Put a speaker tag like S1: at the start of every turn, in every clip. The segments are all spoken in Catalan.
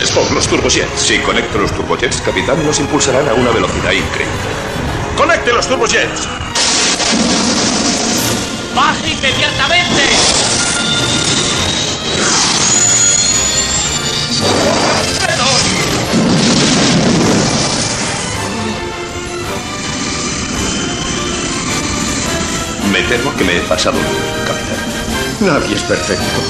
S1: Spock, los turbojets. Si conecto los turbojets, capitán, nos impulsarán a una velocidad increíble. ¡Conecte los turbojets!
S2: ¡Baje inmediatamente!
S1: Me temo que me he pasado, capitán.
S3: Nadie es perfecto.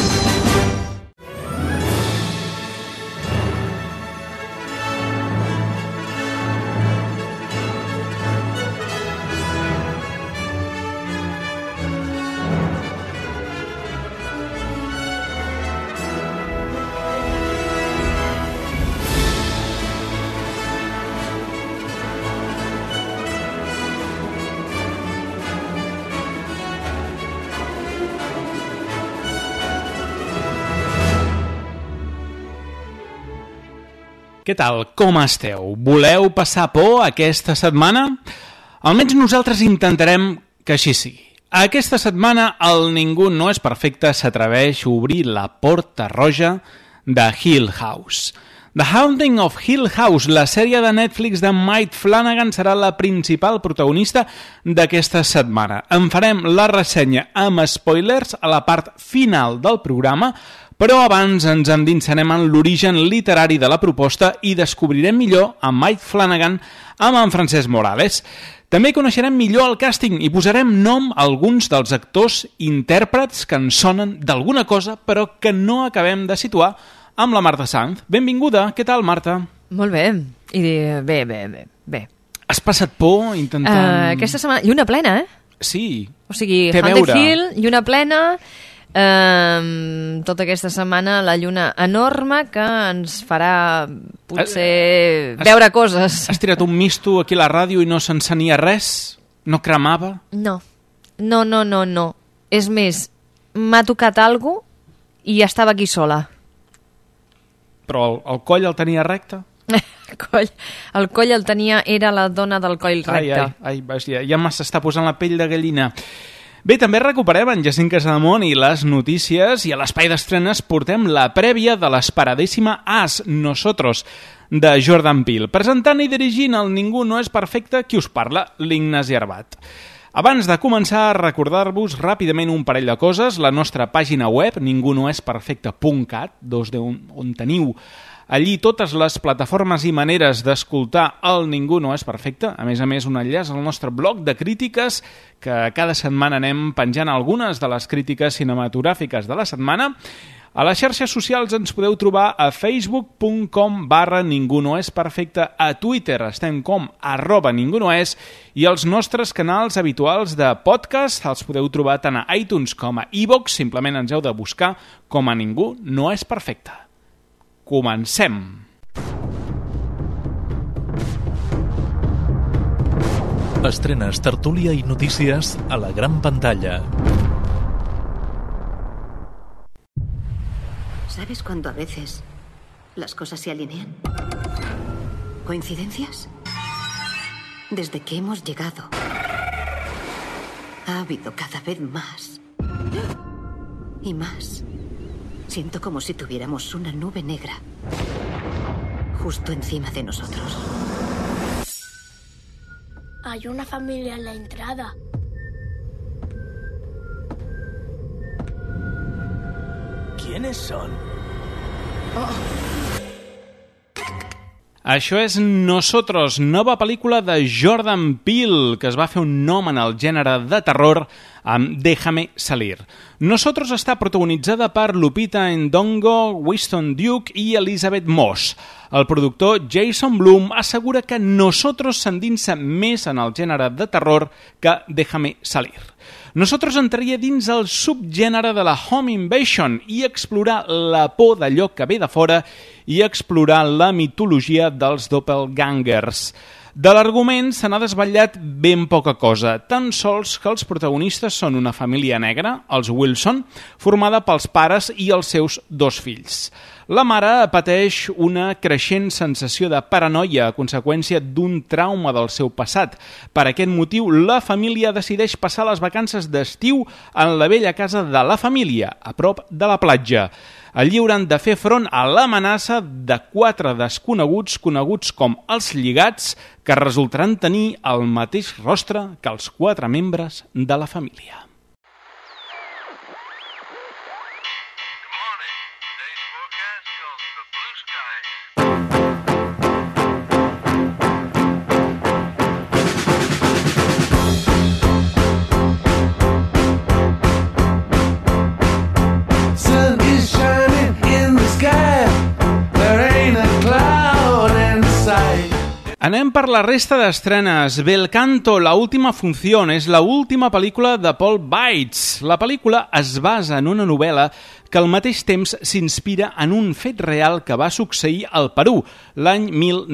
S4: Què tal? Com esteu? Voleu passar por aquesta setmana? Almenys nosaltres intentarem que així sigui. Aquesta setmana el Ningú no és perfecte s'atreveix a obrir la porta roja de Hill House. The Haunting of Hill House, la sèrie de Netflix de Mike Flanagan, serà la principal protagonista d'aquesta setmana. En farem la ressenya amb spoilers a la part final del programa, però abans ens endinsarem en l'origen literari de la proposta i descobrirem millor amb Mike Flanagan amb en Francesc Morales. També coneixerem millor el càsting i posarem nom a alguns dels actors intèrprets que ens sonen d'alguna cosa però que no acabem de situar amb la Marta Sanz. Benvinguda, què tal, Marta?
S5: Molt bé, bé.
S4: Has passat por intentant...
S5: Aquesta setmana, lluna plena, eh?
S4: Sí,
S5: O sigui,
S4: té a
S5: Haunted
S4: veure.
S5: Hill, lluna plena, tota aquesta setmana la lluna enorme que ens farà potser veure coses.
S4: Has tirat un misto aquí a la ràdio i no s'encenia res? No cremava?
S5: No. És més, m'ha tocat alguna cosa i estava aquí sola.
S4: Però el coll el tenia recte?
S5: El coll el tenia, era la dona del coll recte.
S4: Ai, ja s'està posant la pell de gallina. Bé, també recuperem en Jacint Casademont i les notícies, i a l'espai d'estrenes portem la prèvia de l'esperadíssima As Nosotros, de Jordan Peele. Presentant i dirigint el Ningú no és perfecte, qui us parla? l'Ignasi Arbat. Abans de començar, recordar-vos ràpidament un parell de coses. La nostra pàgina web, ningunoesperfecte.cat, on teniu allí totes les plataformes i maneres d'escoltar el Ningú no és perfecte. A més, un enllaç al nostre blog de crítiques, que cada setmana anem penjant algunes de les crítiques cinematogràfiques de la setmana. A les xarxes socials ens podeu trobar a facebook.com/ningunoesperfecte, a Twitter estem com @ningunoes, i els nostres canals habituals de podcast els podeu trobar tant a iTunes com a iVoox, simplement ens heu de buscar com a Ningú no és perfecte. Comencem!
S6: Estrenes, tertúlia i notícies a la gran pantalla.
S7: ¿Sabes cuando a veces las cosas se alinean? ¿Coincidencias? Desde que hemos llegado, ha habido cada vez más y más. Siento como si tuviéramos una nube negra justo encima de nosotros.
S8: Hay una familia en la entrada.
S2: ¿Quiénes son?
S4: Això és Nosotros, nova pel·lícula de Jordan Peele, que es va fer un nom en el gènere de terror amb Déjame salir. Nosotros està protagonitzada per Lupita Nyong'o, Winston Duke i Elizabeth Moss. El productor Jason Blum assegura que Nosotros s'endinsa més en el gènere de terror que Déjame salir. Nosotros entraria dins el subgènere de la home invasion i explorar la por d'allò que ve de fora i explorar la mitologia dels doppelgangers. De l'argument se n'ha desvetllat ben poca cosa, tan sols que els protagonistes són una família negra, els Wilson, formada pels pares i els seus dos fills. La mare pateix una creixent sensació de paranoia a conseqüència d'un trauma del seu passat. Per aquest motiu, la família decideix passar les vacances d'estiu en la vella casa de la família, a prop de la platja. Allí hauran de fer front a l'amenaça de 4 desconeguts coneguts com els Lligats, que resultaran tenir el mateix rostre que els 4 membres de la família. Anem per la resta d'estrenes. Belcanto, la última función, és la última pel·lícula de Paul Weitz. La pel·lícula es basa en una novel·la que al mateix temps s'inspira en un fet real que va succeir al Perú l'any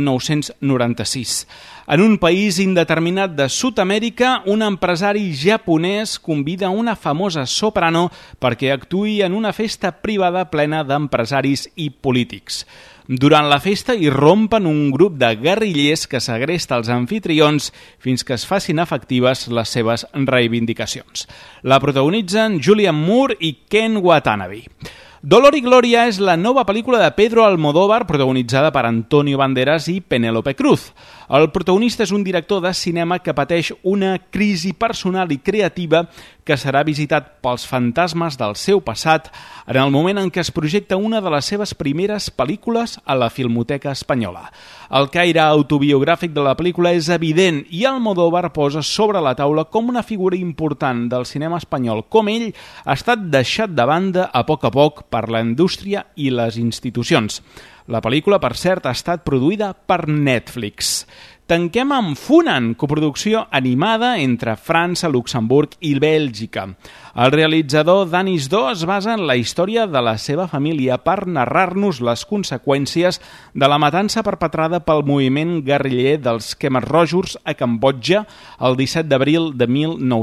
S4: 1996. En un país indeterminat de Sud-amèrica, un empresari japonès convida una famosa soprano perquè actuï en una festa privada plena d'empresaris i polítics. Durant la festa irrompen un grup de guerrillers que segresta els anfitrions fins que es facin efectives les seves reivindicacions. La protagonitzen Julianne Moore i Ken Watanabe. Dolor y Gloria és la nova pel·lícula de Pedro Almodóvar protagonitzada per Antonio Banderas i Penélope Cruz. El protagonista és un director de cinema que pateix una crisi personal i creativa que serà visitat pels fantasmes del seu passat en el moment en què es projecta una de les seves primeres pel·lícules a la Filmoteca Espanyola. El caire autobiogràfic de la pel·lícula és evident i Almodóvar posa sobre la taula com una figura important del cinema espanyol com ell ha estat deixat de banda a poc per la indústria i les institucions. La pel·lícula, per cert, ha estat produïda per Netflix. Tanquem amb Funan, coproducció animada entre França, Luxemburg i Bèlgica. El realitzador Danis Do es basa en la història de la seva família per narrar-nos les conseqüències de la matança perpetrada pel moviment guerriller dels Khmer Rojos a Cambodja el 17 d'abril de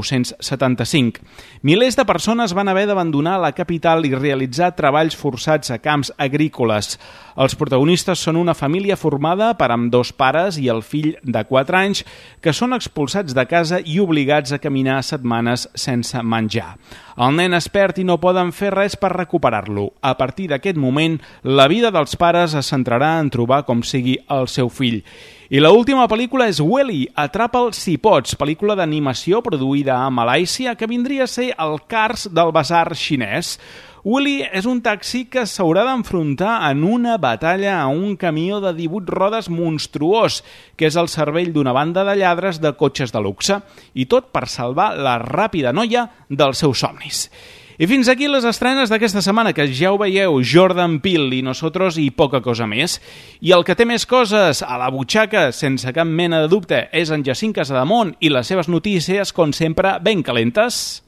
S4: 1975. Milers de persones van haver d'abandonar la capital i realitzar treballs forçats a camps agrícoles. Els protagonistes són una família formada per ambdós pares i el fill de 4 anys que són expulsats de casa i obligats a caminar setmanes sense menjar. El nen es perd i no poden fer res per recuperar-lo. A partir d'aquest moment, la vida dels pares es centrarà en trobar com sigui el seu fill. I l'última pel·lícula és Welly, Atrapa'l si pots, pel·lícula d'animació produïda a Malàisia que vindria a ser el Cars del basar xinès. Willy és un taxi que s'haurà d'enfrontar en una batalla a un camió de 18 rodes monstruós, que és el cervell d'una banda de lladres de cotxes de luxe, i tot per salvar la ràpida noia dels seus somnis. I fins aquí les estrenes d'aquesta setmana, que ja ho veieu, Jordan Peele i Nosotros i poca cosa més. I el que té més coses a la butxaca, sense cap mena de dubte, és en Jacint Casademont i les seves notícies, com sempre, ben calentes.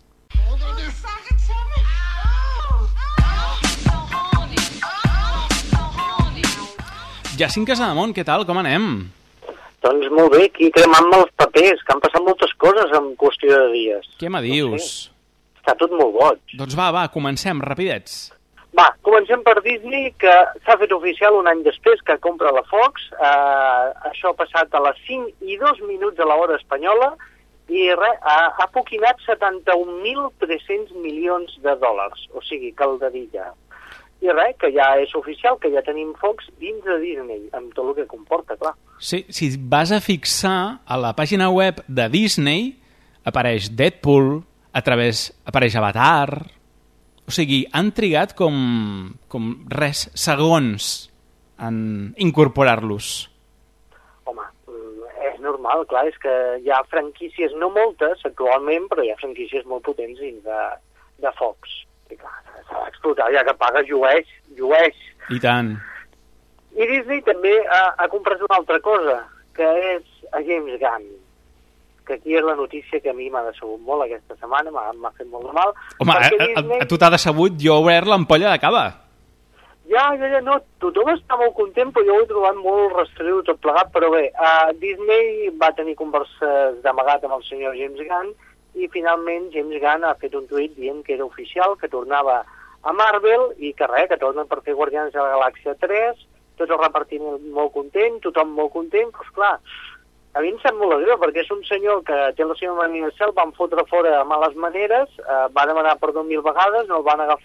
S4: Jacint Casademont, què tal? Com anem?
S3: Doncs molt bé, aquí cremant-me els papers, que han passat moltes coses en qüestió de dies.
S4: Què me dius?
S3: No sé. Està tot molt boig.
S4: Doncs va, comencem, rapidets.
S3: Va, comencem per Disney, que s'ha fet oficial un any després que compra la Fox. Això ha passat a les 5:02 a l'hora espanyola i ha poquinat 71.300 milions de dòlars, o sigui, caldadilla. I res, que ja és oficial, que ja tenim Fox dins de Disney, amb tot el que comporta, clar.
S4: Sí, si vas a fixar a la pàgina web de Disney, apareix Deadpool, apareix Avatar. O sigui, han trigat com segons en incorporar-los.
S3: Home, és normal, clar, és que hi ha franquícies, no moltes actualment, però hi ha franquícies molt potents dins de Fox. I clar, s'ha d'explotar, ja que paga, llueix.
S4: I tant.
S3: I Disney també ha comprat una altra cosa, que és a James Gunn, que aquí és la notícia que a mi m'ha decebut molt aquesta setmana, m'ha fet molt de mal.
S4: Home, Disney... a tu t'ha decebut, jo he obert l'ampolla de cava.
S3: Ja, no, tothom està molt content, però jo ho he trobat molt rastreu tot plegat, però bé, Disney va tenir converses d'amagat amb el senyor James Gunn, i finalment James Gunn ha fet un tuit dient que era oficial, que tornava a Marvel i que res, que tornen per fer Guardians de la Galàxia 3, tots el repartint molt content, tothom molt content, però esclar, a mi em sap molt greu, perquè és un senyor que té la seva mania de cel, van fotre fora a males maneres, va demanar perdó 1000 vegades, no el van agafar,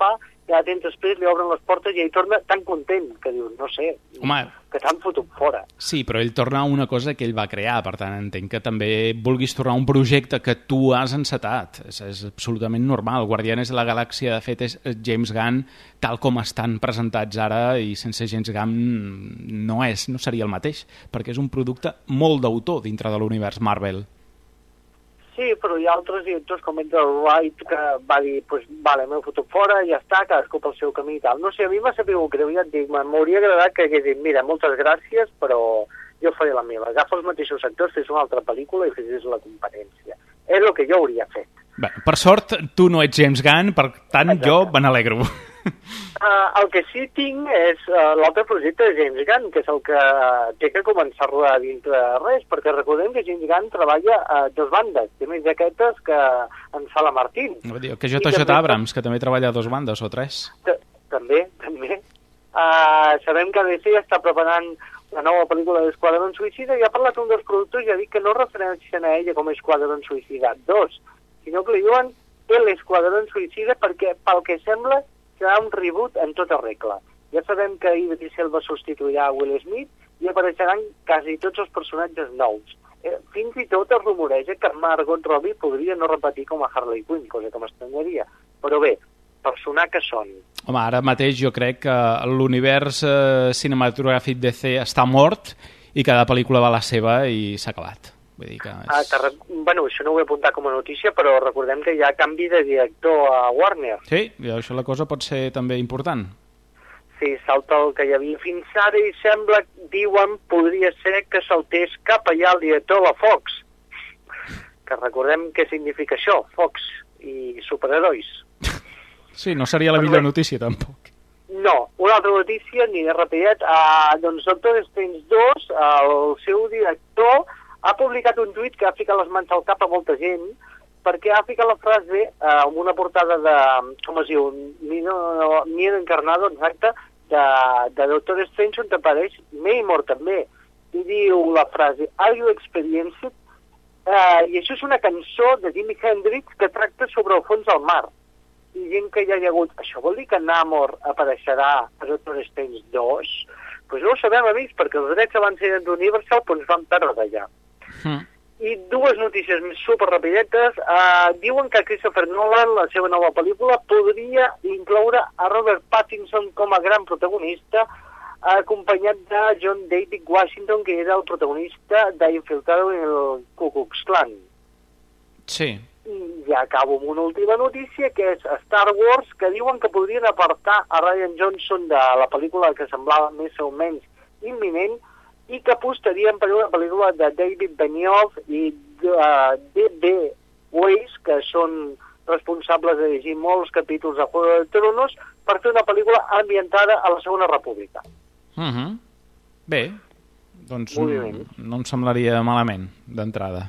S3: ja temps després li obren les portes i ell torna tan content que diu, no sé,
S4: Home,
S3: que t'han fotut fora.
S4: sí, però ell torna a una cosa que ell va crear, per tant entenc que també vulguis tornar a un projecte que tu has encetat. És absolutament normal. Guardianes de la Galàxia, de fet, és James Gunn tal com estan presentats ara, i sense James Gunn no seria el mateix, perquè és un producte molt d'autor dintre de l'univers Marvel.
S3: Sí, però hi ha altres directors com Edgar Wright que va dir, pues, vale, m'heu fotut fora, ja està, cadascú pel seu camí i tal. No sé, a mi m'ha sabut greu, ja et dic, m'hauria agradat que hagués dit, mira, moltes gràcies, però jo faré la meva. Agafa els mateixos actors, fes una altra pel·lícula i fes la competència. És el que jo hauria fet.
S4: Bé, per sort, tu no ets James Gunn, per tant, exacte, jo me n'alegro.
S3: El que sí tinc és l'altre projecte de James Gunn, que és el que té que començar a rodar dintre res, perquè recordem que James Gunn treballa a dos bandes, té més jaquetes que en Sala Martín.
S4: No, que J.J. Abrams, que també treballa a dos bandes o tres.
S3: També. Sabem que DC està preparant una nova pel·lícula d'Esquadron Suïcida i ha parlat un dels productors i ha dit que no referencien a ella com a Esquadron Suïcida 2, sinó que li diuen l'Esquadron Suïcida perquè, pel que sembla, serà un reboot en tota regla. Ja sabem que Idris Elba substituirà Will Smith i apareixeran quasi tots els personatges nous. Fins i tot es rumoreja que Margot Robbie podria no repetir com a Harley Quinn, cosa que m'estranyaria. Però bé, per sonar que són.
S4: Home, ara mateix jo crec que l'univers cinematogràfic DC està mort i cada pel·lícula va a la seva i s'ha acabat. Vull dir que és...
S3: Bueno, això no ho he apuntat com a notícia, però recordem que hi ha canvi de director a Warner.
S4: Sí, i això la cosa pot ser també important.
S3: Sí, salta el que hi havia fins ara i sembla, diuen, podria ser que saltés cap allà el director de la Fox. Que recordem què significa això, Fox i superherois.
S4: Sí, no seria la millor notícia, tampoc.
S3: No, una altra notícia, ni de rapidet, doncs Doctor Strange 2, el seu director ha publicat un tuit que ha ficat les mans al cap a molta gent perquè ha ficat la frase amb una portada de, com es diu, Miedo Encarnado, exacte, de Doctor Strange, on apareix Namor també, i diu la frase Are you experienced? I això és una cançó de Jimi Hendrix que tracta sobre el fons del mar. I gent que ja hi ha hagut, això vol dir que Namor apareixerà a Doctor Strange 2? Pues no ho sabem, amics, perquè els drets van ser d'Universal, però ens van perdre d'allà. I dues notícies més superrapidetes. Diuen que Christopher Nolan, la seva nova pel·lícula, podria incloure a Robert Pattinson com a gran protagonista, acompanyat de John David Washington, que era el protagonista d'Infiltrado en el Ku Klux Klan.
S4: Sí.
S3: I ja acabo amb una última notícia, que és Star Wars, que diuen que podrien apartar a Rian Johnson de la pel·lícula que semblava més o menys imminent, i que apostarien per una pel·lícula de David Benioff i D.B. Weiss, que són responsables de llegir molts capítols de Juego de Tronos, per fer una pel·lícula ambientada a la Segona República.
S4: Bé, doncs no em semblaria malament d'entrada.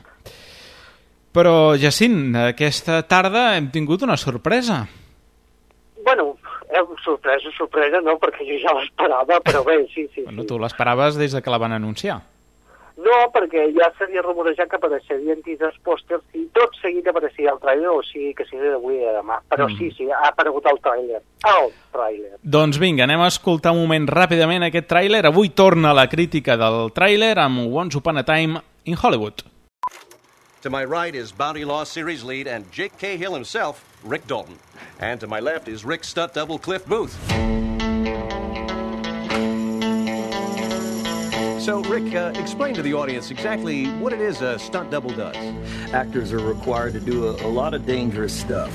S4: Però, Jacint, aquesta tarda hem tingut una sorpresa.
S3: Bueno, sorpresa no, perquè jo ja l'esperava, però bé, sí.
S4: Bueno, tu l'esperaves des que la van anunciar.
S3: No, perquè ja s'havia rumorejat que apareixerien teasers pòsters i tot seguit apareixia el tràiler, o sigui que sigui d'avui a demà. Però sí, ha aparegut el tràiler. Doncs
S4: vinga, anem a escoltar un moment ràpidament aquest tràiler. Avui torna la crítica del tràiler amb Once Upon a Time in Hollywood.
S9: To my right is Bounty Law Series lead and Jake Cahill himself, Rick Dalton. And to my left is Rick's stunt double, Cliff Booth. So, Rick, explain to the audience exactly what it is a stunt double does.
S10: Actors are required to do a lot of dangerous stuff.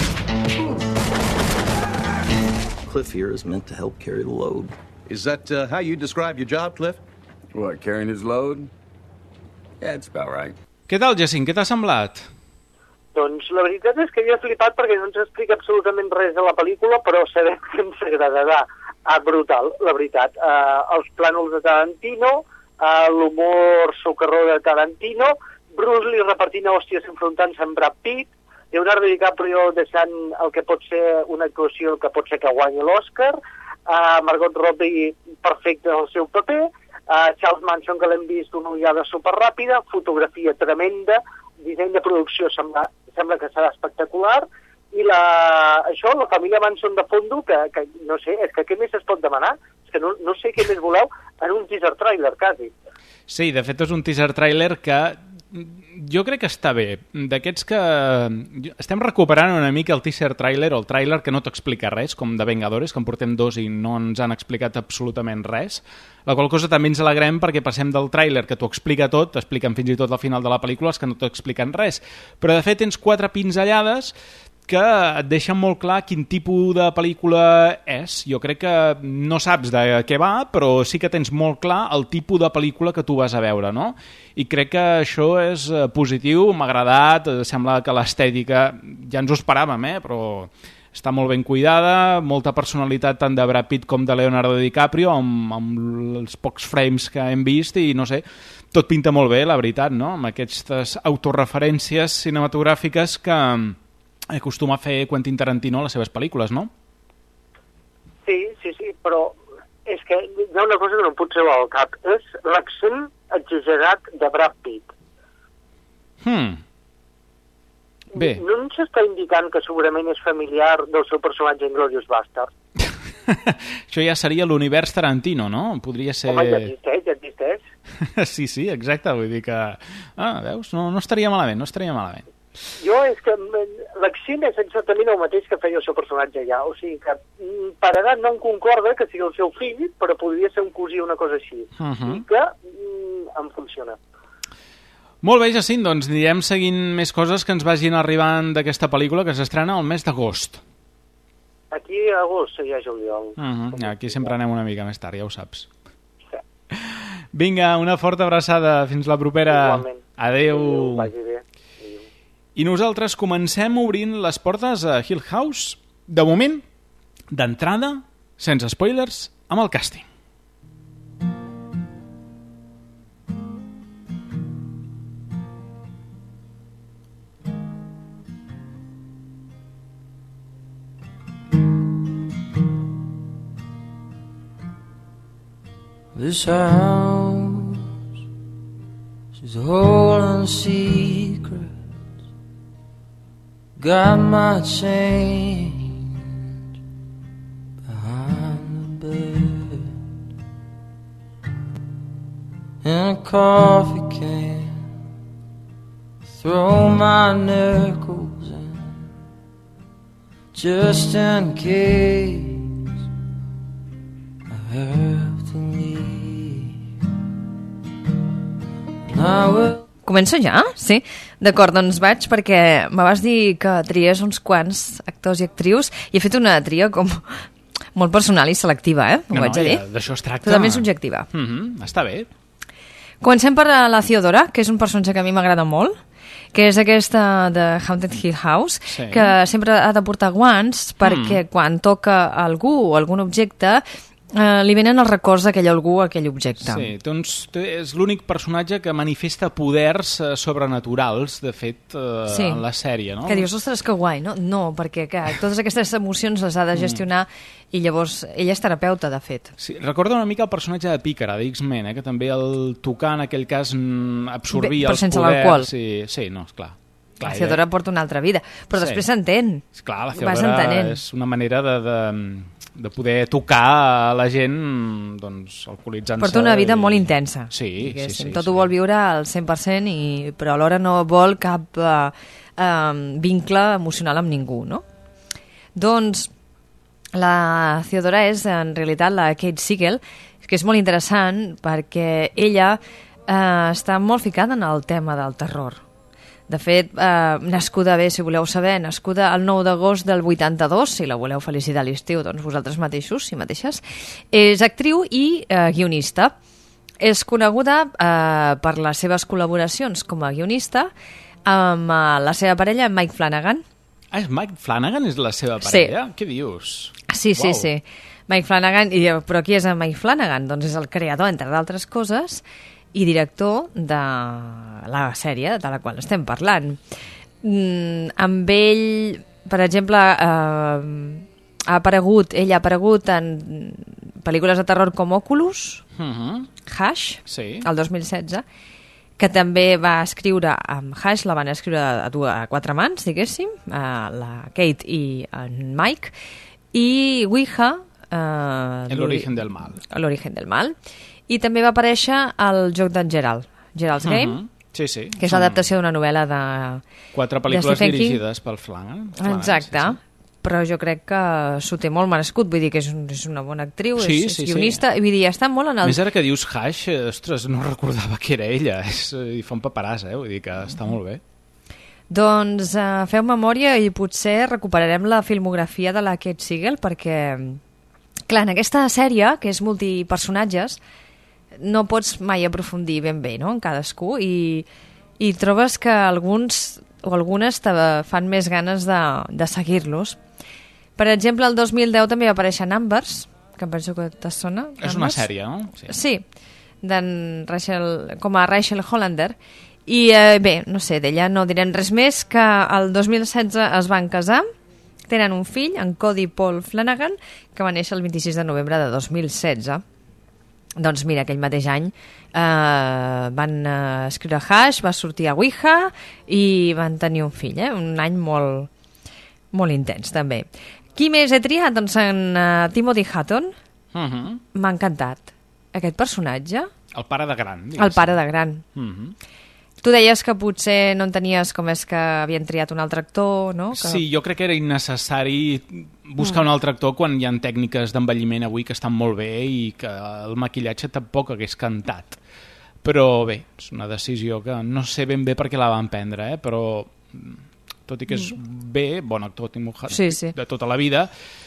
S10: Cliff here is meant to help carry the load.
S9: Is that how you describe your job, Cliff?
S11: What, carrying his load? Yeah, it's about right.
S4: Què tal, Jacint? Què t'ha semblat?
S3: Doncs la veritat és que jo he flipat perquè no ens explica absolutament res de la pel·lícula, però sabem que ens agradarà. Brutal, la veritat. Els plànols de Tarantino, l'humor socarró de Tarantino, Bruce Lee repartint hòsties enfrontant-se amb Brad Pitt, Leonardo DiCaprio deixant el que pot ser una actuació que pot ser que guanyi l'Oscar, Margot Robbie perfecta en el seu paper, Charles Manson, que l'hem vist una ullada superràpida, fotografia tremenda, disseny de producció sembla que serà espectacular, I això, la família Manson de fondo, que no sé, és que què més es pot demanar? És que no sé què més voleu en un teaser trailer, quasi.
S4: Sí, de fet és un teaser trailer que jo crec que està bé. D'aquests que... Estem recuperant una mica el teaser trailer o el trailer que no t'explica res, com de Vengadores, que en portem 2 i no ens han explicat absolutament res. La qual cosa també ens alegrem perquè passem del tràiler que t'ho explica tot, t'expliquen fins i tot al final de la pel·lícula, els que no t'expliquen res. Però de fet tens 4 pinzellades que et deixen molt clar quin tipus de pel·lícula és. Jo crec que no saps de què va, però sí que tens molt clar el tipus de pel·lícula que tu vas a veure, no? I crec que això és positiu, m'ha agradat, sembla que l'estètica ja ens ho esperàvem, però està molt ben cuidada, molta personalitat tant de Brad Pitt com de Leonardo DiCaprio, amb els pocs frames que hem vist, i no sé, tot pinta molt bé, la veritat, no? Amb aquestes autorreferències cinematogràfiques que acostuma a fer Quentin Tarantino a les seves pel·lícules, no?
S3: Sí, però és que hi ha una cosa que no em pot treure al cap, és l'accent exagerat de Brad Pitt.
S4: Bé.
S3: No ens està indicant que segurament és familiar del seu personatge en Glorious Bastard?
S4: Això ja seria l'univers Tarantino, no? Podria ser...
S3: Home, ja existeix.
S4: Sí, exacte, vull dir que... veus? No estaria malament,
S3: Jo és que l'accent és exactament el mateix que feia el seu personatge ja, o sigui que per edat no em concorda que sigui el seu fill, però podria ser un cosí o una cosa així, i que em funciona.
S4: Molt bé, Jacint, doncs anirem seguint més coses que ens vagin arribant d'aquesta pel·lícula que s'estrena al mes d'agost.
S3: Aquí a agost segueix el juliol.
S4: Aquí sempre anem una mica més tard, ja ho saps. Sí. Vinga, una forta abraçada, fins la propera.
S3: Igualment.
S4: Adéu.
S3: Vagi bé.
S4: I nosaltres comencem obrint les portes a Hill House, de moment, d'entrada, sense spoilers, amb el càsting.
S12: This house, she's holding secrets. Got my change behind the bed in a coffee can. Throw my nickels in just in case I have to leave. Now
S5: Començo ja? Sí? D'acord, doncs vaig perquè me vas dir que triés uns quants actors i actrius i he fet una tria com molt personal i selectiva, ho vaig a dir.
S4: D'això es tracta.
S5: Totalment subjectiva.
S4: Està bé.
S5: Comencem per la Theodora, que és un personatge que a mi m'agrada molt, que és aquesta de Haunted Hill House, que sempre ha de portar guants perquè quan toca algú o algun objecte li venen els records d'aquell algú o aquell objecte.
S4: Sí, doncs és l'únic personatge que manifesta poders sobrenaturals, de fet, en la sèrie, no?
S5: Que dius, ostres, que guai, no? No, perquè totes aquestes emocions les ha de gestionar i llavors ella és terapeuta, de fet.
S4: Sí, recorda una mica el personatge de Pícara, de X-Men, que també el tocar en aquell cas absorbia els poders.
S5: Però sense l'alcohol.
S4: Sí, no, esclar.
S5: La Theodora porta una altra vida, però després s'entén.
S4: Clar, la Theodora és una manera de poder tocar a la gent doncs, alcoholitzant-se.
S5: Porta una vida molt intensa.
S4: Sí.
S5: Tot ho vol viure al 100%, però alhora no vol cap vincle emocional amb ningú, no? Doncs la Theodora és, en realitat, la Kate Siegel, que és molt interessant perquè ella està molt ficada en el tema del terror. De fet, nascuda bé, si voleu saber, nascuda el 9 d'agost del 82, si la voleu felicitar a l'estiu, doncs vosaltres mateixos, si mateixes, és actriu i guionista. És coneguda per les seves col·laboracions com a guionista amb la seva parella, Mike Flanagan.
S4: És Mike Flanagan és la seva parella?
S5: Sí.
S4: Què dius?
S5: Sí. Mike Flanagan, però qui és Mike Flanagan? Doncs és el creador, entre d'altres coses, i director de la sèrie de la qual estem parlant. Amb ell, per exemple, ella ha aparegut en pel·lícules de terror com Oculus, Hush, el 2016, que també va escriure amb Hush, la van escriure a 4 mans, diguéssim, la Kate i en Mike, i Ouija,
S4: L'origen del mal.
S5: L'origen del mal. I també va aparèixer al joc d'en Gerald's Game,
S4: sí, sí.
S5: que és l'adaptació d'una novel·la de
S4: 4 pel·lícules dirigides pel Flan.
S5: Exacte. Sí, sí. Però jo crec que s'ho té molt merescut, vull dir que és una bona actriu, és guionista, i vull dir, està molt en el...
S4: Més ara que dius Hush, ostres, no recordava que era ella, i fa un paperàs, vull dir que està molt bé.
S5: Doncs feu memòria i potser recuperarem la filmografia de la Kate Siegel, perquè, clar, en aquesta sèrie, que és multipersonatges, no pots mai aprofundir ben bé, no?, en cadascú, i trobes que alguns o algunes te fan més ganes de seguir-los. Per exemple, el 2010 també va aparèixer Numbers, que em penso que te sona.
S4: És una sèrie, no?
S5: Sí, com a Rachel Hollander. I bé, no sé, d'ella no direm res més, que el 2016 es van casar, tenen un fill, en Cody Paul Flanagan, que va néixer el 26 de novembre de 2016. Doncs mira, aquell mateix any van escriure Hush, va sortir a Ouija i van tenir un fill, un any molt, molt intens també. Qui més he triat? Doncs en Timothy Hutton. M'ha encantat aquest personatge.
S4: El pare de gran.
S5: El pare de gran. Tu deies que potser no entenies com és que havien triat un altre actor, no?
S4: Sí, jo crec que era innecessari buscar un altre actor quan hi ha tècniques d'envelliment avui que estan molt bé i que el maquillatge tampoc hagués cantat. Però bé, és una decisió que no sé ben bé per què la van prendre, però tot i que és bé, bon actor de tota la vida,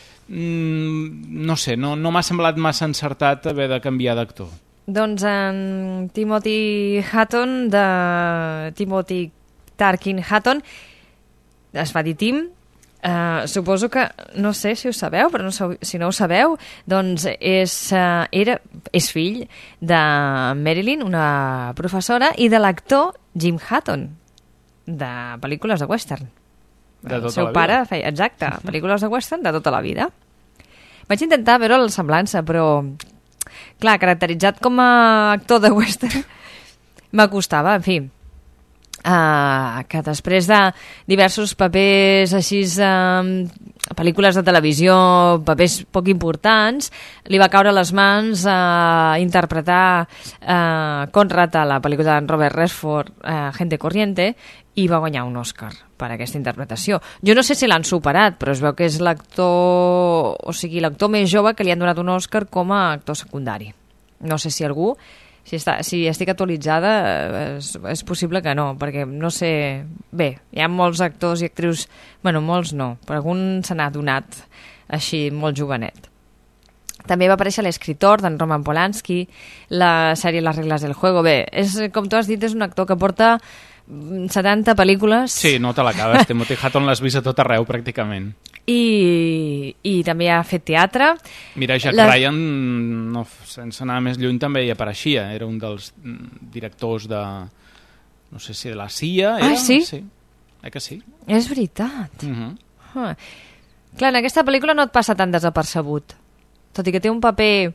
S4: no sé, no m'ha semblat massa encertat haver de canviar d'actor.
S5: Doncs en Timothy Hutton, de Timothy Tarkin Hutton, es va dir Tim. Suposo que, no sé si ho sabeu, però si no ho sabeu, doncs és fill de Marilyn, una professora, i de l'actor Jim Hutton, de pel·lícules de western.
S4: De tota
S5: el seu
S4: la
S5: pare
S4: vida.
S5: feia, exacte, pel·lícules de western de tota la vida. Vaig intentar veure la semblança, però clar, caracteritzat com a actor de western m'acostava, en fi, que després de diversos papers així, pel·lícules de televisió, papers poc importants, li va caure a les mans interpretar Conrad a la pel·lícula de Robert Redford, Gente Corriente, i va guanyar un Oscar per aquesta interpretació. Jo no sé si l'han superat, però es veu que és l'actor, o sigui, l'actor més jove que li han donat un Oscar com a actor secundari. No sé si algú, si estic actualitzada, és possible que no, perquè no sé... Bé, hi ha molts actors i actrius, bueno, molts no, però algun se n'ha donat així molt jovenet. També va aparèixer l'escriptor d'en Roman Polanski, la sèrie Les regles del juego. Bé, com tu has dit, és un actor que porta 70 pel·lícules.
S4: Sí, no te l'acabes. Timothy Hutton l'has vist a tot arreu, pràcticament.
S5: I també ha fet teatre.
S4: Mira, Jack Ryan, no, sense anar més lluny, també hi apareixia. Era un dels directors de... no sé si de la CIA.
S5: Ah, sí?
S4: Sí. Que sí?
S5: És veritat. Clar, en aquesta pel·lícula no et passa tan desapercebut. Tot i que té un paper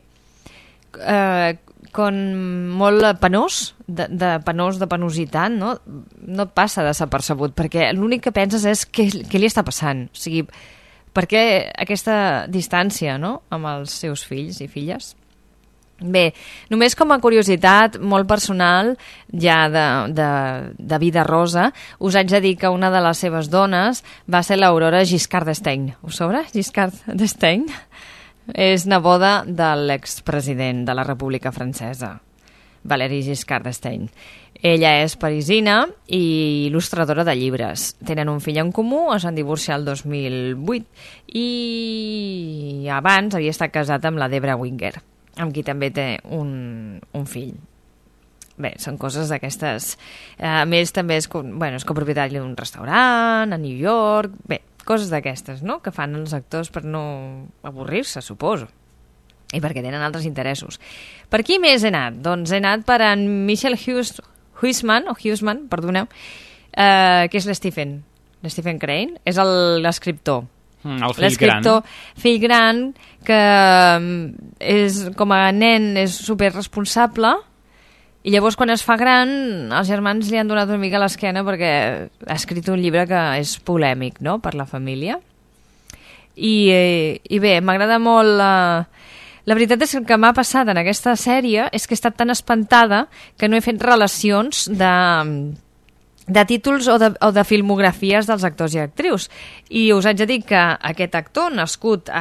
S5: molt penós, de penositat, no et passa desapercebut, perquè l'únic que penses és què li està passant. O sigui, per què aquesta distància, no?, amb els seus fills i filles? Bé, només com a curiositat molt personal, ja de vida rosa, us haig de dir que una de les seves dones va ser l'Aurora Giscard d'Estaing. Us sobra, Giscard d'Estaing? És neboda de l'expresident de la República Francesa, Valéry Giscard d'Estaing. Ella és parisina i il·lustradora de llibres. Tenen un fill en comú, es van divorciar el 2008 i abans havia estat casat amb la Debra Winger, amb qui també té un fill. Bé, són coses d'aquestes. A més, també és copropietari d'un restaurant a New York. Bé, coses d'aquestes, no?, que fan els actors per no avorrir-se, suposo. I perquè tenen altres interessos. Per qui més he anat? Doncs he anat per en Michael Huisman, que és l'Stephen Crane, és l'escriptor.
S4: L'escriptor,
S5: fill gran, que és, com a nen és superresponsable I llavors, quan es fa gran, els germans li han donat una mica a l'esquena perquè ha escrit un llibre que és polèmic, no?, per la família. I bé, m'agrada molt... La veritat és que el que m'ha passat en aquesta sèrie és que he estat tan espantada que no he fet relacions de títols o de filmografies dels actors i actrius. I us haig de dir que aquest actor, nascut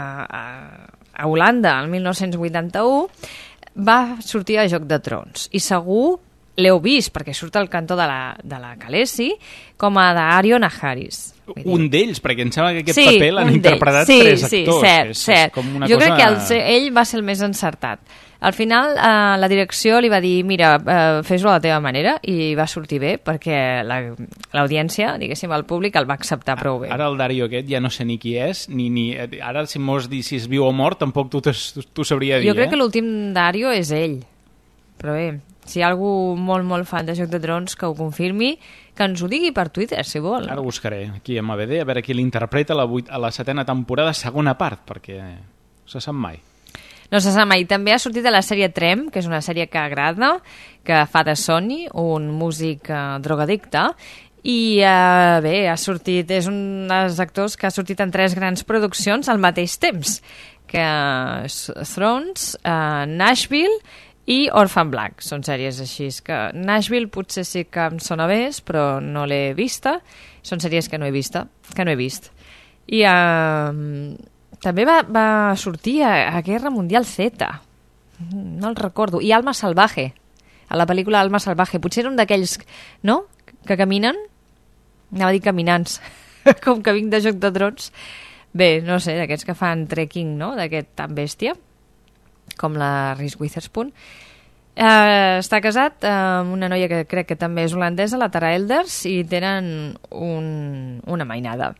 S5: a Holanda el 1981, va sortir a Joc de Trons. I segur l'heu vist, perquè surt al cantó de la Khaleesi, com a d'Arion Harris.
S4: Un d'ells, perquè em sembla que aquest paper l'han interpretat tres actors.
S5: Sí, cert. Jo crec que ell va ser el més encertat. Al final, la direcció li va dir, mira, fes-ho a la teva manera, i va sortir bé, perquè l'audiència, diguéssim, el públic, el va acceptar prou bé.
S4: Ara el Dario aquest ja no sé ni qui és, ara si m'ho has dit si és viu o mort, tampoc t'ho sabria dir.
S5: Jo crec que l'últim Dario és ell. Però bé, si hi ha algú molt, molt fan de Joc de Trons que ho confirmi, que ens ho digui per Twitter, si vol.
S4: Ara ho buscaré aquí a MVD, a veure qui l'interpreta a la 7ª temporada, segona part, perquè no se sap mai.
S5: No se sap mai. També ha sortit a la sèrie Trem, que és una sèrie que agrada, que fa de Sonny, un músic drogadicte, i bé, ha sortit, és un dels actors que ha sortit en 3 grans produccions al mateix temps, que és Thrones, Nashville i Orphan Black. Són sèries així, que Nashville potser sí que em sona més, però no l'he vista. Són sèries que no he vist. I també va sortir a Guerra Mundial Z. No el recordo. I Alma Salvaje, a la pel·lícula Alma Salvaje. Potser era un d'aquells, no?, que caminen. Anava a dir caminants, com que vinc de Joc de Trons. Bé, no sé, d'aquests que fan trekking, no?, d'aquest tan bèstia, com la Reese Witherspoon. Està casat amb una noia que crec que també és holandesa, la Tara Elders, i tenen una mainada.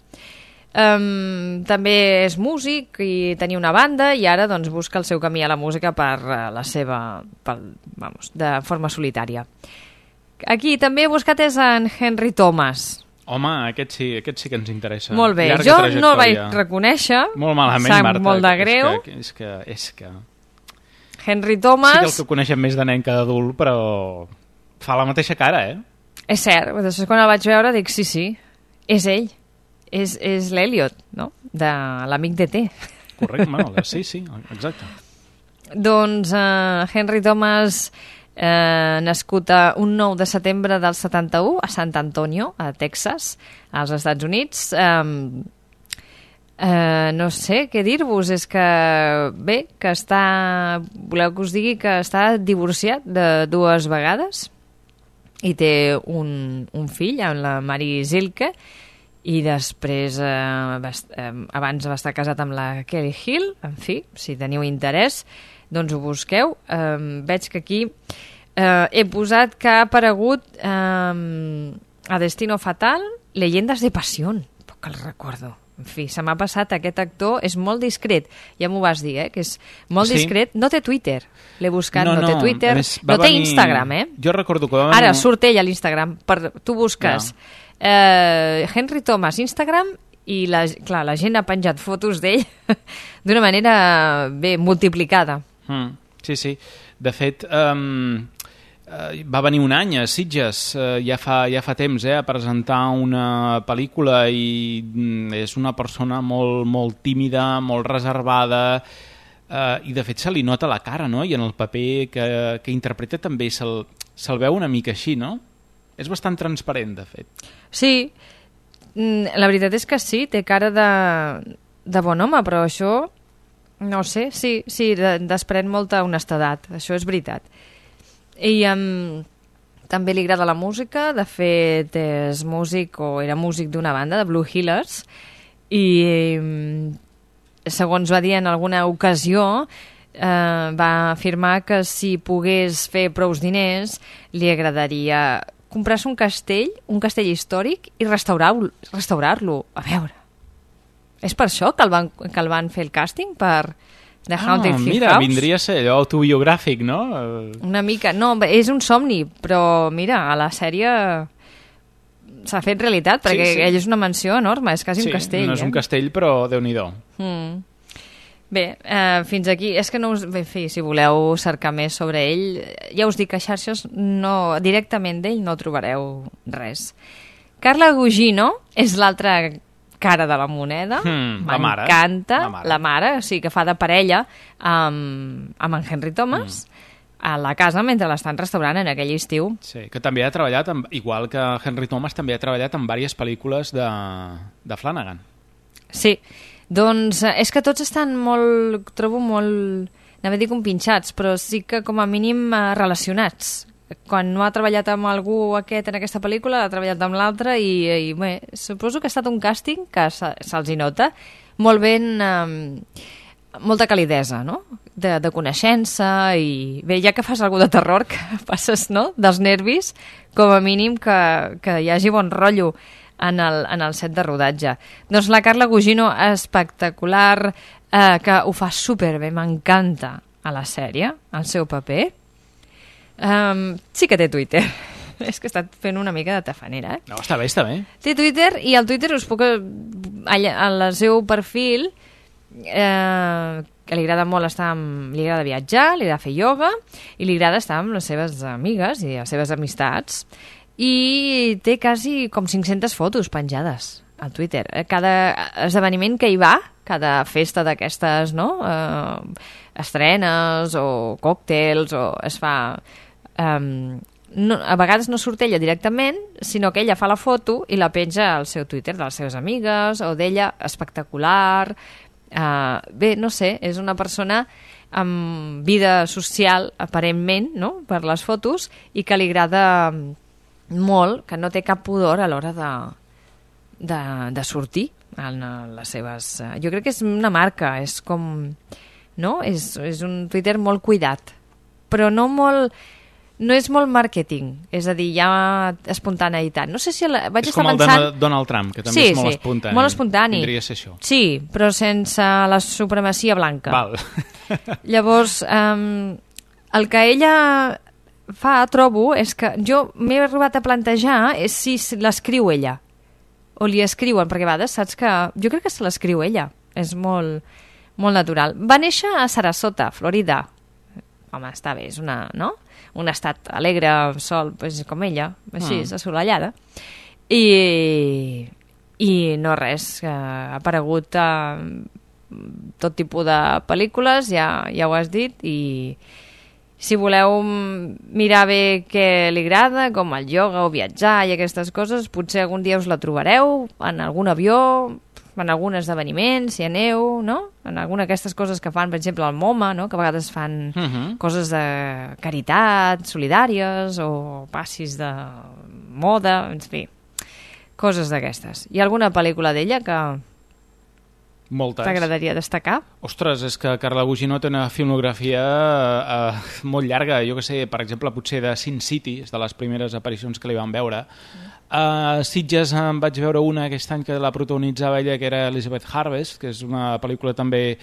S5: També és músic i tenia una banda i ara doncs busca el seu camí a la música per la seva, de forma solitària. Aquí també he buscat és en Henry Thomas.
S4: Home, aquest sí que ens interessa.
S5: Molt bé, jo no el vaig reconèixer.
S4: Molt malament, Marta.
S5: Sap molt de greu.
S4: És que...
S5: Henry Thomas...
S4: Sí que el coneixem més de nen que d'adult, però fa la mateixa cara,
S5: És cert, després quan el vaig veure dic sí, és ell. És l'Elliot, no?, de l'amic d'E.T.
S4: Correcte, sí, exacte.
S5: Doncs Henry Thomas, nascut un 9 de setembre del 71 a Sant Antonio, a Texas, als Estats Units. No sé què dir-vos, és que bé, que voleu que us digui que està divorciat de 2 vegades i té un fill amb la Mary Zilke, i després abans va estar casat amb la Kelly Hill. En fi, si teniu interès, doncs ho busqueu. Veig que aquí he posat que ha aparegut a Destino Fatal, Leyendas de Pasión, poc el recordo. En fi, se m'ha passat, aquest actor és molt discret, ja m'ho vas dir, que és molt discret. No té Twitter, l'he buscat, no té Twitter, no té Instagram,
S4: Jo recordo que va venir...
S5: Ara surt ell a l'Instagram, tu busques Henry Thomas Instagram i la gent ha penjat fotos d'ell d'una manera bé multiplicada.
S4: Sí. De fet, va venir un any a Sitges, ja fa temps, a presentar una pel·lícula, i és una persona molt, molt tímida, molt reservada, i de fet se li nota la cara, no?, i en el paper que interpreta també se'l veu una mica així, no? És bastant transparent, de fet.
S5: Sí, la veritat és que sí, té cara de bon home, però això, no sé, sí, desprèn molta honestedat, això és veritat. I també li agrada la música, de fet és músic, o era músic d'una banda, de Blue Heelers, i segons va dir en alguna ocasió, va afirmar que si pogués fer prous diners, li agradaria comprar-se un castell històric i restaurar-lo. A veure, és per això que el van fer el càsting per The Haunted Hill
S4: House? Mira, vindria a ser allò autobiogràfic, no?
S5: Una mica, no, és un somni, però mira, a la sèrie s'ha fet realitat, perquè ell és una mansió enorme, és quasi un castell.
S4: No és un castell, però Déu-n'hi-do.
S5: Bé, fins aquí. És que no us... En fi, si voleu cercar més sobre ell, ja us dic que a xarxes no, directament d'ell no trobareu res. Carla Gugino és l'altra cara de la moneda. M'encanta. La mare, o sigui, que fa de parella amb en Henry Thomas a la casa mentre l'estan restaurant en aquell estiu.
S4: Sí, que també ha treballat, igual que Henry Thomas, també ha treballat en diverses pel·lícules de Flanagan.
S5: Sí, doncs és que tots estan molt, trobo molt, anava a dir compinxats, però sí que com a mínim relacionats. Quan no ha treballat amb algú aquest en aquesta pel·lícula, ha treballat amb l'altre i bé, suposo que ha estat un càsting que se'ls hi nota molt ben, molta calidesa, no? De coneixença i bé, ja que fas alguna de terror que passes, no?, dels nervis, com a mínim que hi hagi bon rotllo en el set de rodatge. Doncs la Carla Gugino, espectacular, que ho fa superbé, m'encanta a la sèrie, el seu paper. Sí que té Twitter. És que he estat fent una mica de tafanera,
S4: No, està bé, està bé.
S5: Té Twitter i al Twitter us puc... al seu perfil, que li agrada molt estar li agrada viatjar, li agrada fer ioga i li agrada estar amb les seves amigues i les seves amistats, i té quasi com 500 fotos penjades al Twitter. Cada esdeveniment que hi va, cada festa d'aquestes, no?, estrenes o còctels, o es fa... a vegades no surt ella directament, sinó que ella fa la foto i la penja al seu Twitter de les seves amigues o d'ella, espectacular. Bé, no sé, és una persona amb vida social, aparentment, no?, per les fotos, i que li agrada molt, que no té cap pudor a l'hora de sortir en les seves... Jo crec que és una marca, és com... no? És un Twitter molt cuidat, però no és molt màrqueting, és a dir, hi ha espontaneïtat. No sé si vaig estar pensant...
S4: És com el de Donald Trump, que també és molt espontani.
S5: Molt espontani.
S4: Vindria a ser això.
S5: Sí, però sense la supremacia blanca.
S4: Val.
S5: Llavors, el que ella fa, trobo, és que jo m'he arribat a plantejar és si l'escriu ella o li escriuen, perquè a vegades saps que... Jo crec que se l'escriu ella, és molt, molt natural. Va néixer a Sarasota, Florida. Home, està bé, és una, no?, un estat alegre, sol, pues, com ella, així, assolellada. I no res, ha aparegut tot tipus de pel·lícules, ja ho has dit, i si voleu mirar bé què li agrada, com el ioga o viatjar i aquestes coses, potser algun dia us la trobareu en algun avió, en algun esdeveniment, si aneu, no?, en alguna d'aquestes coses que fan, per exemple, al MoMA, no?, que a vegades fan coses de caritat, solidàries, o passis de moda, en fi, coses d'aquestes. Hi ha alguna pel·lícula d'ella que t'agradaria destacar?
S4: Ostres, és que Carla Gugino té una filmografia molt llarga. Jo que sé, per exemple, potser de Sin City, és de les primeres aparicions que li van veure. A Sitges en vaig veure una aquest any que la protagonitzava ella, que era Elizabeth Harvest, que és una pel·lícula també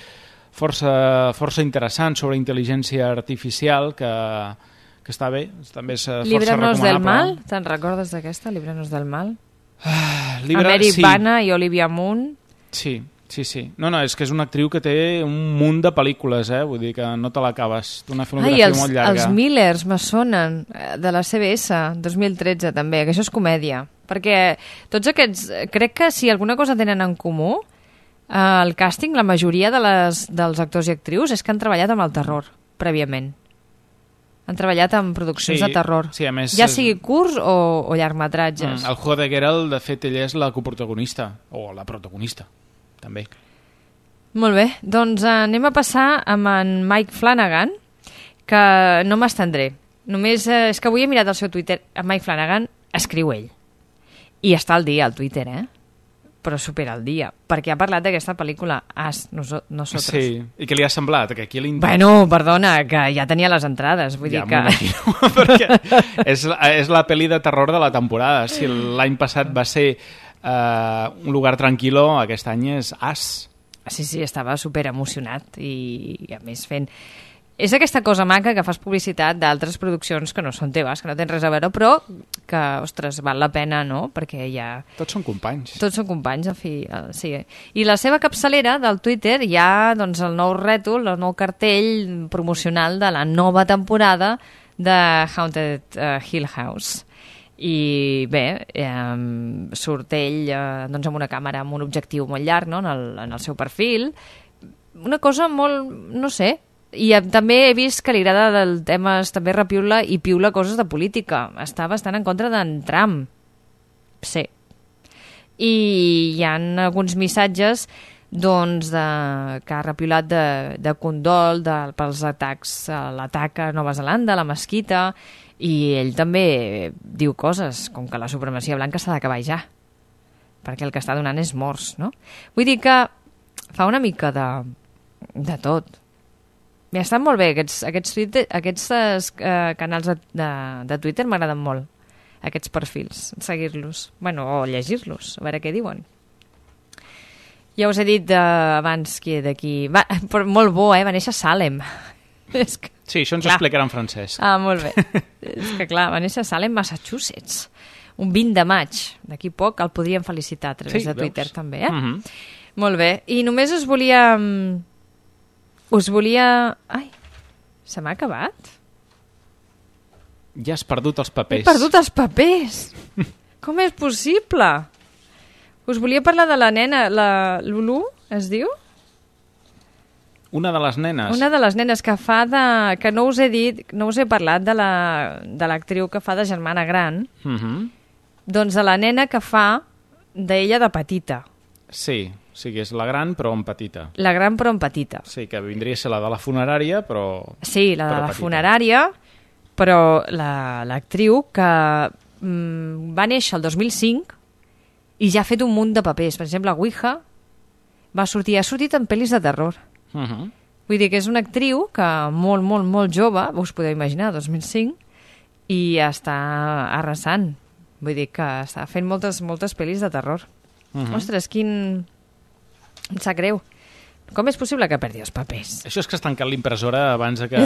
S4: força interessant sobre intel·ligència artificial, que està bé, també és força recomanable.
S5: Líbranos del mal, te'n recordes d'aquesta, Líbranos del mal? Mary Bana i Olivia Munn.
S4: Sí. No, és que és una actriu que té un munt de pel·lícules, vull dir que no te l'acabes. Té una filmografia molt llarga.
S5: Els Millers me sonen, de la CBS, 2013 també, que això és comèdia. Perquè tots aquests, crec que si alguna cosa tenen en comú, el càsting, la majoria dels actors i actrius és que han treballat amb el terror, prèviament. Han treballat en produccions de terror.
S4: Sí, a més,
S5: ja sigui curts o llargmetratges.
S4: El juego de Geralt, de fet, ella és la coprotagonista, o la protagonista. També.
S5: Molt bé, doncs anem a passar amb en Mike Flanagan, que no m'estendré. Només és que avui he mirat el seu Twitter. En Mike Flanagan escriu ell. I està al dia al Twitter, però supera el dia, perquè ha parlat d'aquesta pel·lícula As, Nosotros.
S4: Sí, i què li ha semblat? Que aquí
S5: bueno, perdona, que ja tenia les entrades, vull dir que...
S4: perquè és la pel·li de terror de la temporada. Si l'any passat va ser Un lugar tranquilo, aquest any és As.
S5: Sí, estava super emocionat i a més fent És aquesta cosa maca que fas publicitat d'altres produccions que no són teves, que no tens res a veure, però que, ostres, val la pena, no? Perquè ja...
S4: Tots són companys.
S5: Tots són companys, en fi, sí. I la seva capçalera del Twitter hi ha doncs, el nou rètol, el nou cartell promocional de la nova temporada de Haunted Hill House. I bé, surt ell doncs, amb una càmera, amb un objectiu molt llarg, no? en el seu perfil. Una cosa molt, no sé... I també he vist que li agrada del temes també repiula i piula coses de política. Està bastant en contra d'en Trump. Sí. I hi ha alguns missatges doncs, que ha repiulat de condol pels atacs, l'atac a Nova Zelanda, a la mesquita, i ell també diu coses, com que la supremacia blanca s'ha d'acabar ja, perquè el que està donant és morts, no? Vull dir que fa una mica de tot. I estan molt bé, aquests canals de Twitter m'agraden molt, aquests perfils, seguir-los, bueno, o llegir-los, a veure què diuen. Ja us he dit abans que d'aquí... Però molt bo, va néixer a Salem.
S4: Sí, això ens ho explicarà en Francesc.
S5: Ah, molt bé. És que clar, va néixer a Salem, Massachusetts, un 20 de maig. D'aquí poc el podríem felicitar a través de Twitter, també, Molt bé. I només us volia... Ai, se m'ha acabat?
S4: Ja has perdut els papers.
S5: He perdut els papers! Com és possible? Us volia parlar de la nena, la Lulu, es diu?
S4: Una de les nenes.
S5: Una de les nenes que fa de... que no us he dit, no us he parlat de l'actriu que fa de germana gran. Doncs de la nena que fa d'ella de petita.
S4: Sí, o sigui, és la gran però en petita.
S5: La gran però en petita.
S4: Sí, que vindria a ser la de la funerària, però...
S5: Sí, la de la funerària, però l'actriu que va néixer el 2005 i ja ha fet un munt de papers. Per exemple, Ouija ha sortit en pel·lis de terror. Vull dir que és una actriu que molt, molt, molt jove, us podeu imaginar, 2005, i està arrasant. Vull dir que està fent moltes pel·lis de terror. Ostres, em sap greu. Com és possible que perdi els papers?
S4: Això és que has tancat l'impressora abans de que...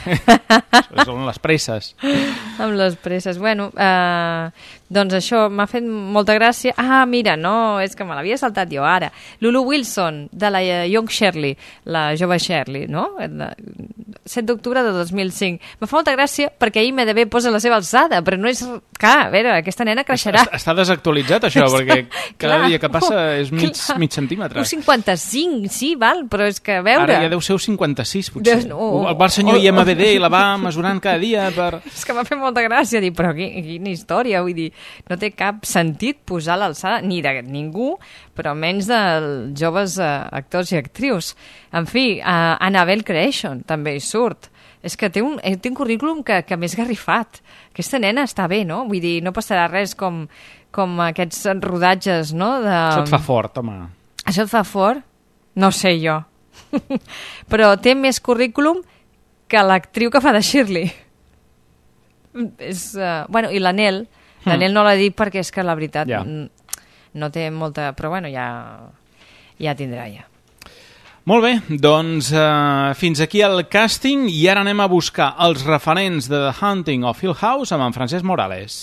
S4: Són les presses.
S5: Amb les presses. Bueno, doncs això m'ha fet molta gràcia. Ah, mira, no, és que me l'havia saltat jo ara. Lulu Wilson, de la Young Shirley, la jove Shirley, no? 7 d'octubre de 2005. Me fa molta gràcia perquè IMDb posa la seva alçada, però no és... Clar, a veure, aquesta nena creixerà.
S4: Està desactualitzat, això, perquè cada dia que passa és mig centímetre.
S5: 55, sí, val, però és que a veure...
S4: Ara ja deu ser 56, potser. Va el senyor IMDb i la va mesurant cada dia per...
S5: És que m'ha fet molta gràcia dir, però quina història, vull dir, no té cap sentit posar l'alçada ni de ningú, però menys dels joves actors i actrius. En fi, Annabelle Creation també hi surt. És que té un currículum que m'és garrifat. Aquesta nena està bé, no? Vull dir, no passarà res com aquests rodatges, no?
S4: Això et fa fort, home.
S5: Això et fa fort? No sé jo. Però té més currículum que l'actriu que fa de Shirley. Bueno, i l'Anel no l'ha dit perquè és que la veritat no té molta... Però bueno, ja tindrà ja.
S4: Molt bé, doncs fins aquí el càsting i ara anem a buscar els referents de The Haunting of Hill House amb en Francesc Morales.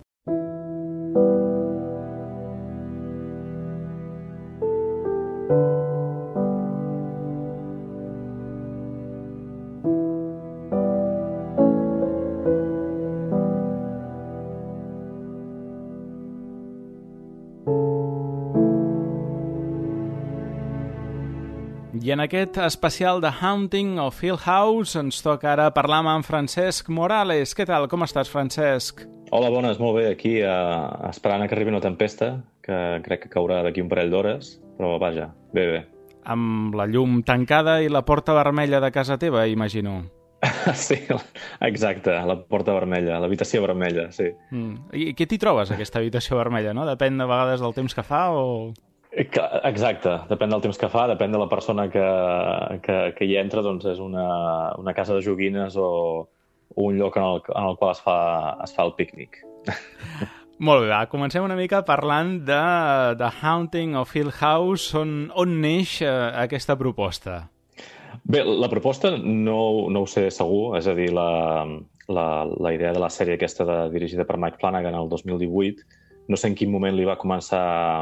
S4: I en aquest especial de Haunting of Hill House ens toca ara parlar amb en Francesc Morales. Què tal? Com estàs, Francesc?
S13: Hola, bones, molt bé. Aquí esperant que arribi una tempesta, que crec que caurà d'aquí un parell d'hores, però vaja, bé.
S4: Amb la llum tancada i la porta vermella de casa teva, imagino.
S13: Sí, exacte, la porta vermella, l'habitació vermella, sí.
S4: I què t'hi trobes, aquesta habitació vermella, no? Depèn de vegades del temps que fa o...
S13: Exacte, depèn del temps que fa, depèn de la persona que hi entra, doncs és una casa de joguines o un lloc en el qual es fa el pícnic.
S4: Molt bé, comencem una mica parlant de The Haunting of Hill House, on neix aquesta proposta.
S13: Bé, la proposta no ho sé segur, és a dir, la idea de la sèrie aquesta dirigida per Mike Flanagan el 2018, no sé en quin moment li va començar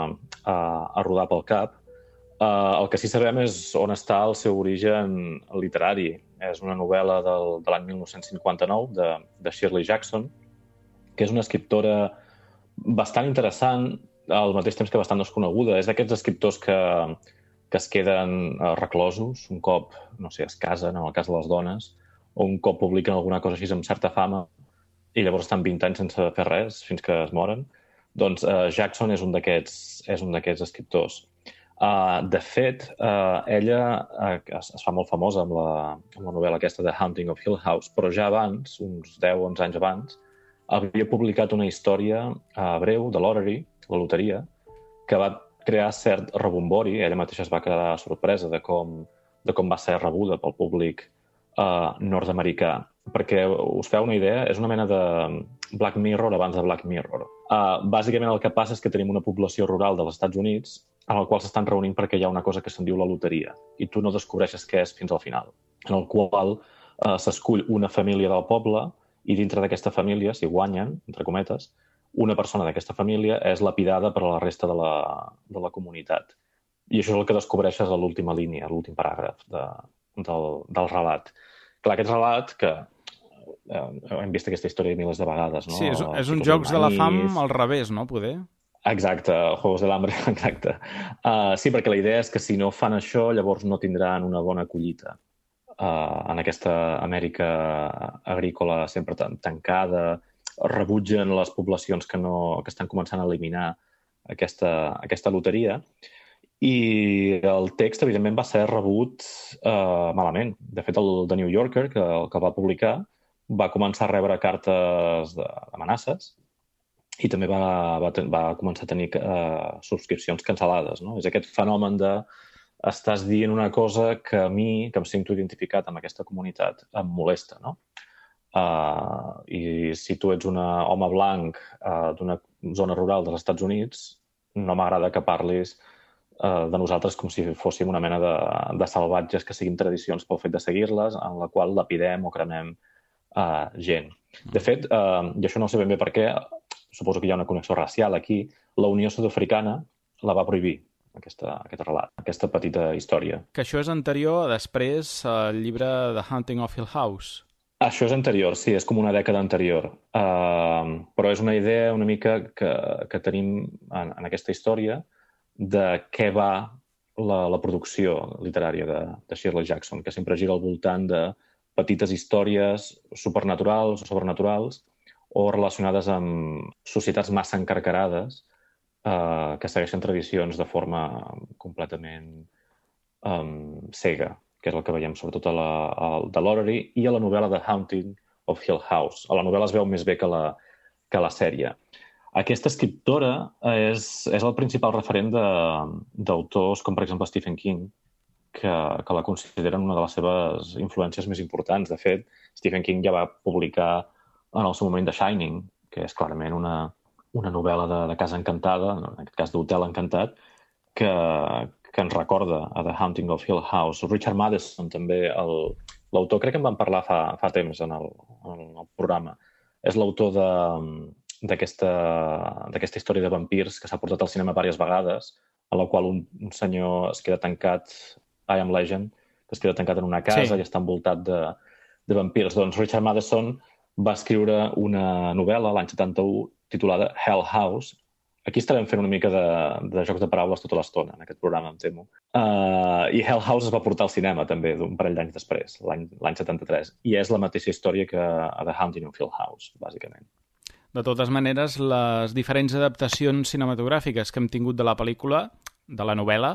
S13: a rodar pel cap. El que sí sabem és on està el seu origen literari. És una novel·la de l'any 1959 de Shirley Jackson, que és una escriptora bastant interessant, al mateix temps que bastant desconeguda. És d'aquests escriptors que es queden reclosos un cop, no sé, es casen, en el cas de les dones, o un cop publiquen alguna cosa així amb certa fama i llavors estan 20 anys sense fer res fins que es moren. Doncs Jackson és un d'aquests escriptors. De fet, ella es fa molt famosa amb la novel·la aquesta de Haunting of Hill House, però ja abans, uns 10-11 anys abans, havia publicat una història breu de Lottery, la loteria, que va crear cert rebombori. Ella mateixa es va quedar sorpresa de com va ser rebuda pel públic nord-americà. Perquè us feu una idea, és una mena de Black Mirror abans de Black Mirror. Bàsicament el que passa és que tenim una població rural dels Estats Units en la qual s'estan reunint perquè hi ha una cosa que se'n diu la loteria i tu no descobreixes què és fins al final, en el qual s'escull una família del poble i dintre d'aquesta família, si guanyen, entre cometes, una persona d'aquesta família és lapidada per la resta de la comunitat. I això és el que descobreixes a l'última línia, a l'últim paràgraf del relat. Clar, aquest relat, que hem vist aquesta història milers de vegades, no?
S4: Sí, és un Jocs de la Fam al revés, no? Poder?
S13: Exacte, Juegos del Hambre, exacte. Sí, perquè la idea és que si no fan això, llavors no tindran una bona collita en aquesta Amèrica agrícola sempre tancada, rebutgen les poblacions que estan començant a eliminar aquesta loteria. I el text, evidentment, va ser rebut malament. De fet, el The New Yorker, que el va publicar, va començar a rebre cartes d'amenaces i també va començar a tenir subscripcions cancel·lades. No? És aquest fenomen de estàs dient una cosa que a mi, que em sento identificat amb aquesta comunitat, em molesta. No? I si tu ets un home blanc d'una zona rural dels Estats Units, no m'agrada que parlis de nosaltres com si fóssim una mena de salvatges que siguin tradicions pel fet de seguir-les, en la qual lapidem o cremem gent. De fet, i això no sé ben bé per què, suposo que hi ha una connexió racial aquí, la Unió Sud-africana la va prohibir, aquest relat, aquesta petita història.
S4: Que això és anterior a després al llibre The Haunting of Hill House.
S13: Això és anterior, sí, és com una dècada anterior. Però és una idea una mica que tenim en aquesta història de què va la producció literària de Shirley Jackson, que sempre gira al voltant de petites històries supernaturals o sobrenaturals o relacionades amb societats massa encarcarades que segueixen tradicions de forma completament cega, que és el que veiem sobretot a The Lottery i a la novel·la The Haunting of Hill House. A la novel·la es veu més bé que la sèrie. Aquesta escriptora és el principal referent d'autors com, per exemple, Stephen King, que la consideren una de les seves influències més importants. De fet, Stephen King ja va publicar en el seu moment The Shining, que és clarament una novel·la de casa encantada, en aquest cas d'hotel encantat, que ens recorda a The Haunting of Hill House. Richard Matheson, també, l'autor, crec que en vam parlar fa temps en el programa, és l'autor d'aquesta història de vampirs que s'ha portat al cinema diverses vegades, en la qual un senyor es queda tancat, I Am Legend, que es queda tancat en una casa i està envoltat de vampirs. Doncs Richard Matheson va escriure una novel·la l'any 71 titulada Hell House. Aquí estarem fent una mica de jocs de paraules tota l'estona, en aquest programa, em temo. I Hell House es va portar al cinema, també, d'un parell d'anys després, l'any 73. I és la mateixa història que a The Haunting of Hill House, bàsicament.
S4: De totes maneres, les diferents adaptacions cinematogràfiques que hem tingut de la pel·lícula, de la novel·la,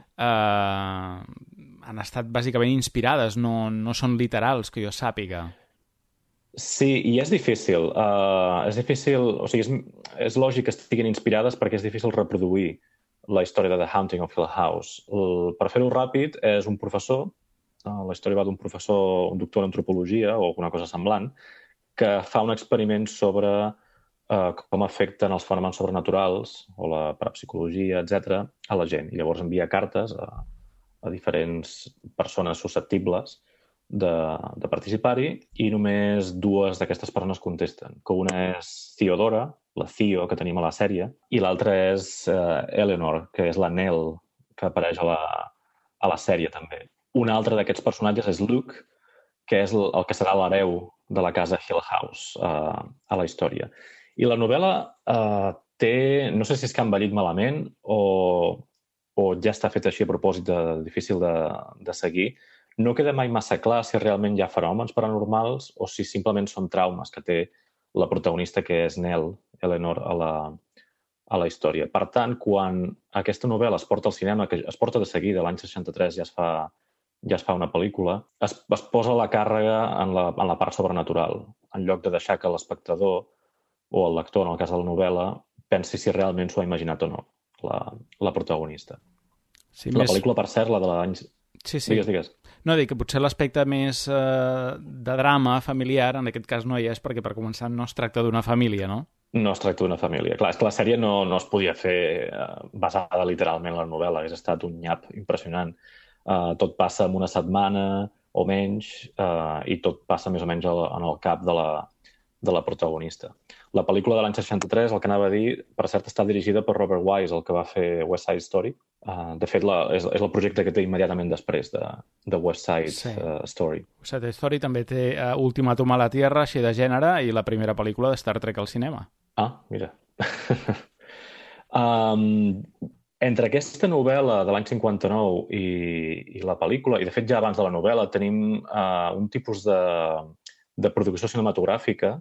S4: han estat bàsicament inspirades, no són literals, que jo sàpiga.
S13: Sí, i és difícil. És difícil, o sigui, és lògic que estiguin inspirades perquè és difícil reproduir la història de The Haunting of Hill House. Per fer-ho ràpid, és un professor, la història va d'un professor, un doctor en antropologia o alguna cosa semblant, que fa un experiment sobre com afecten els fenòmens sobrenaturals o la parapsicologia, etc., a la gent. I llavors envia cartes a diferents persones susceptibles de participar-hi, i només 2 d'aquestes persones contesten, que una és Theodora, la Theo que tenim a la sèrie, i l'altra és Eleanor, que és la Nell, que apareix a la sèrie també. Un altre d'aquests personatges és Luke, que és el que serà l'hereu de la casa Hill House a la història. I la novel·la té, no sé si és que ha envellit malament o ja està fet així a propòsit difícil de seguir. No queda mai massa clar si realment hi ha fenòmens paranormals o si simplement són traumes que té la protagonista, que és Nell, Eleanor, a la història. Per tant, quan aquesta novel·la es porta al cinema, que es porta de seguida, l'any 63 ja es fa una pel·lícula, es posa la càrrega en la part sobrenatural, en lloc de deixar que l'espectador o el lector, en el cas de la novel·la, pensi si realment s'ho ha imaginat o no, la protagonista. Sí, la pel·lícula, per cert, la de l'any...
S4: Sí.
S13: Digues.
S4: No, dic que potser l'aspecte més de drama familiar, en aquest cas no hi és, perquè per començar no es tracta d'una família, no?
S13: No es tracta d'una família. Clar, és que la sèrie no es podia fer basada literalment en la novel·la. Hauria estat un nyap impressionant. Tot passa en una setmana o menys i tot passa més o menys en el cap de la protagonista. La pel·lícula de l'any 63, el que anava a dir, per cert, està dirigida per Robert Wise, el que va fer West Side Story. De fet, és el projecte que té immediatament després de West Side Story.
S4: West Side Story també té Ultimàtum a la Tierra, així de gènere, i la primera pel·lícula de Star Trek al cinema.
S13: Ah, mira. Entre aquesta novel·la de l'any 59 i la pel·lícula, i de fet ja abans de la novel·la, tenim un tipus de producció cinematogràfica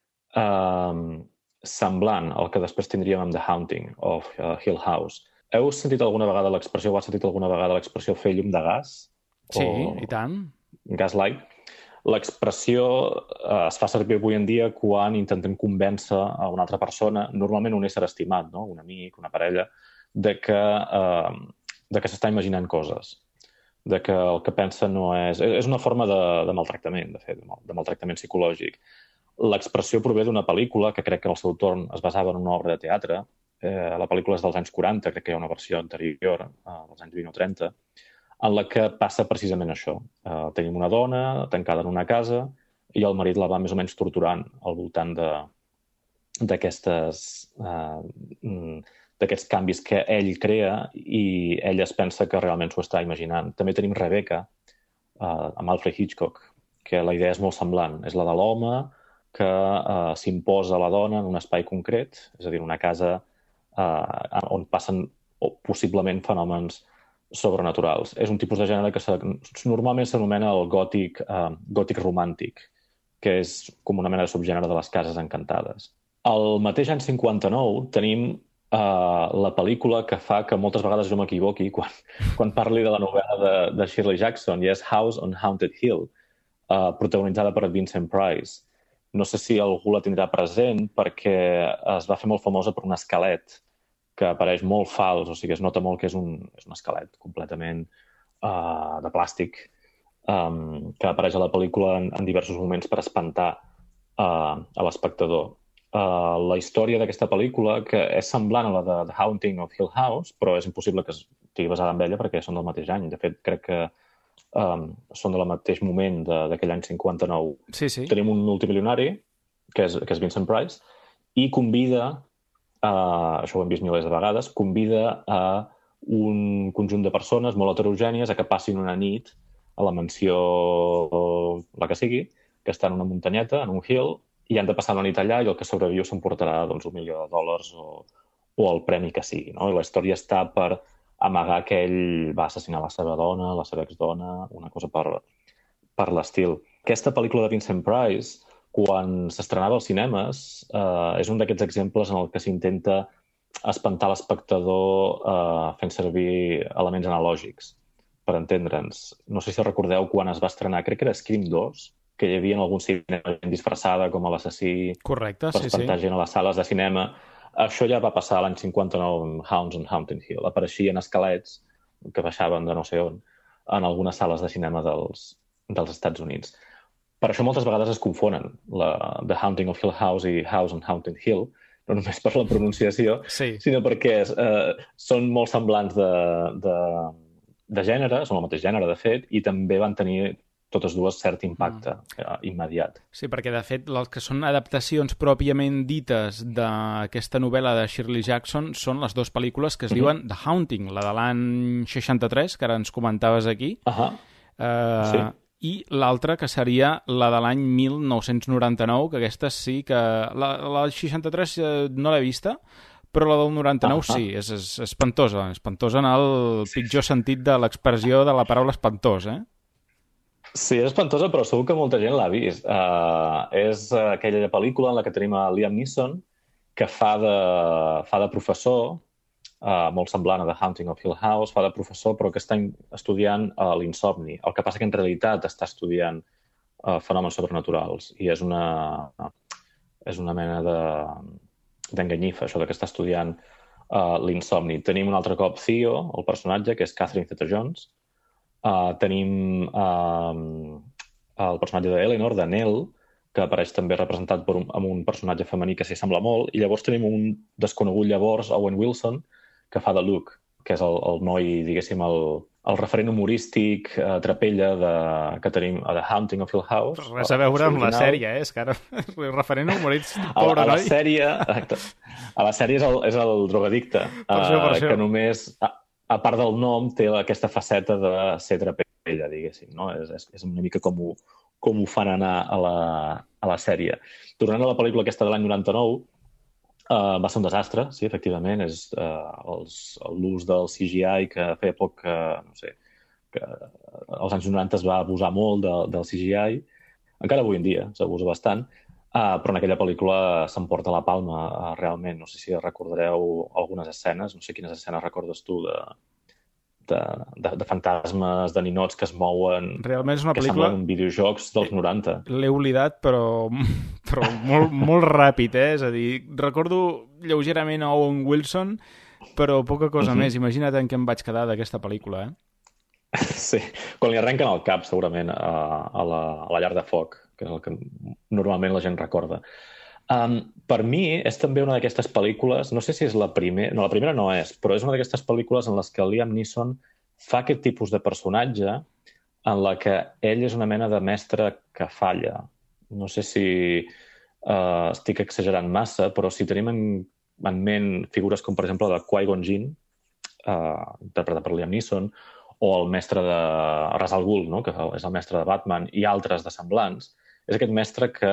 S13: semblant al que després tindríem amb The Haunting of Hill House. Heu sentit alguna vegada l'expressió, o has sentit alguna vegada l'expressió fer llum de gas?
S4: Sí, i tant.
S13: Gaslight. L'expressió es fa servir avui en dia quan intentem convèncer a una altra persona, normalment un ésser estimat, no? Un amic, una parella, de que s'està imaginant coses, de que el que pensa no és... És una forma de maltractament, de fet, de maltractament psicològic. L'expressió prové d'una pel·lícula que crec que al seu torn es basava en una obra de teatre. La pel·lícula és dels anys 40, crec que hi ha una versió anterior, dels anys 20 o 30, en la que passa precisament això. Tenim una dona tancada en una casa i el marit la va més o menys torturant al voltant d'aquests canvis que ell crea i ella es pensa que realment s'ho està imaginant. També tenim Rebecca, amb Alfred Hitchcock, que la idea és molt semblant. És la de l'home que s'imposa a la dona en un espai concret, és a dir, una casa on passen possiblement fenòmens sobrenaturals. És un tipus de gènere que normalment s'anomena el gòtic romàntic, que és com una mena de subgènere de les cases encantades. Al mateix any 59 tenim la pel·lícula que fa que moltes vegades jo m'equivoqui quan parli de la novel·la de Shirley Jackson, i és House on Haunted Hill, protagonitzada per Vincent Price. No sé si algú la tindrà present perquè es va fer molt famosa per un esquelet que apareix molt fals, o sigui, es nota molt que és un esquelet completament de plàstic que apareix a la pel·lícula en diversos moments per espantar a l'espectador. La història d'aquesta pel·lícula, que és semblant a la de The Haunting of Hill House, però és impossible que estigui basada en ella perquè són del mateix any. De fet, crec que són del mateix moment d'aquell any 59.
S4: Sí.
S13: Tenim un multimilionari, que és Vincent Price, i convida, això ho hem vist milers de vegades, convida a un conjunt de persones molt heterogènies a que passin una nit a la mansió, la que sigui, que està en una muntanyeta, en un hill, i han de passar la nit allà i el que sobreviu s'emportarà $1 milió o el premi que sigui. No? I la història està per amagar que ell va assassinar la seva dona, la seva exdona, una cosa per l'estil. Aquesta pel·lícula de Vincent Price, quan s'estrenava als cinemes, és un d'aquests exemples en el que s'intenta espantar l'espectador fent servir elements analògics, per entendre'ns. No sé si recordeu quan es va estrenar, crec que era Scream 2, que hi havia en algun cinema disfressada com a l'assassí.
S4: Correcte,
S13: per espantar gent a les sales de cinema. Això ja va passar l'any 59 amb Hounds on Haunted Hill. Apareixien esquelets que baixaven de no sé on en algunes sales de cinema dels Estats Units. Per això moltes vegades es confonen The Haunting of Hill House i House on Haunted Hill, no només per la pronunciació, sinó perquè són molt semblants de gènere, són el mateix gènere, de fet, i també van tenir totes dues cert impacte immediat.
S4: Sí, perquè de fet les que són adaptacions pròpiament dites d'aquesta novel·la de Shirley Jackson són les dues pel·lícules que es diuen The Haunting, la de l'any 63, que ara ens comentaves aquí, sí. I l'altra que seria la de l'any 1999, que aquesta sí que... La 63 no l'he vista, però la del 99 sí, és espantosa, espantosa en el pitjor sentit de l'expressió de la paraula espantós,
S13: Sí, és espantosa, però segur que molta gent l'ha vist. És aquella pel·lícula en la que tenim a Liam Neeson, que fa de professor, molt semblant a The Haunting of Hill House, fa de professor, però que està estudiant l'insomni. El que passa que en realitat està estudiant fenòmens sobrenaturals, i és una mena d'enganyifa, això que està estudiant l'insomni. Tenim un altre cop Theo, el personatge, que és Catherine Zeta-Jones. Tenim el personatge d'Eleanor, de Nell, que apareix també representat amb un personatge femení que s'hi sembla molt, i llavors tenim un desconegut llavors, Owen Wilson, que fa de Luke, que és el noi, diguéssim, el referent humorístic trapella que tenim a The Haunting of Hill House.
S4: Res a veure amb la sèrie, és que ara el referent humorístic, pobre noi.
S13: A la sèrie és el drogadicte,
S4: per això.
S13: que només... A part del nom, té aquesta faceta de ser trapella, diguéssim, no? És una mica com ho fan anar a la sèrie. Tornant a la pel·lícula aquesta de l'any 99, va ser un desastre, sí, efectivament. És l'ús del CGI, que feia poc, no sé, que als anys 90 es va abusar molt del CGI. Encara avui en dia s'abusa bastant, però en aquella pel·lícula s'emporta la palma, realment. No sé si recordareu algunes escenes, no sé quines escenes recordes tu de fantasmes, de ninots que es mouen...
S4: Realment és una pel·lícula...
S13: Que semblen videojocs dels 90.
S4: L'he oblidat, però molt ràpid, És a dir, recordo lleugerament a Owen Wilson, però poca cosa més. Imagina't en què em vaig quedar d'aquesta pel·lícula,
S13: Sí, quan li arrenquen el cap, segurament, a la llar de foc, que és el que normalment la gent recorda. Per mi és també una d'aquestes pel·lícules, no sé si és la primera, no, la primera no és, però és una d'aquestes pel·lícules en les que Liam Neeson fa aquest tipus de personatge en la que ell és una mena de mestre que falla. No sé si estic exagerant massa, però si tenim en ment figures com, per exemple, de Qui-Gon Jinn, interpretat per Liam Neeson, o el mestre de Ra's al Ghul, no? Que és el mestre de Batman, i altres de semblants, és aquest mestre que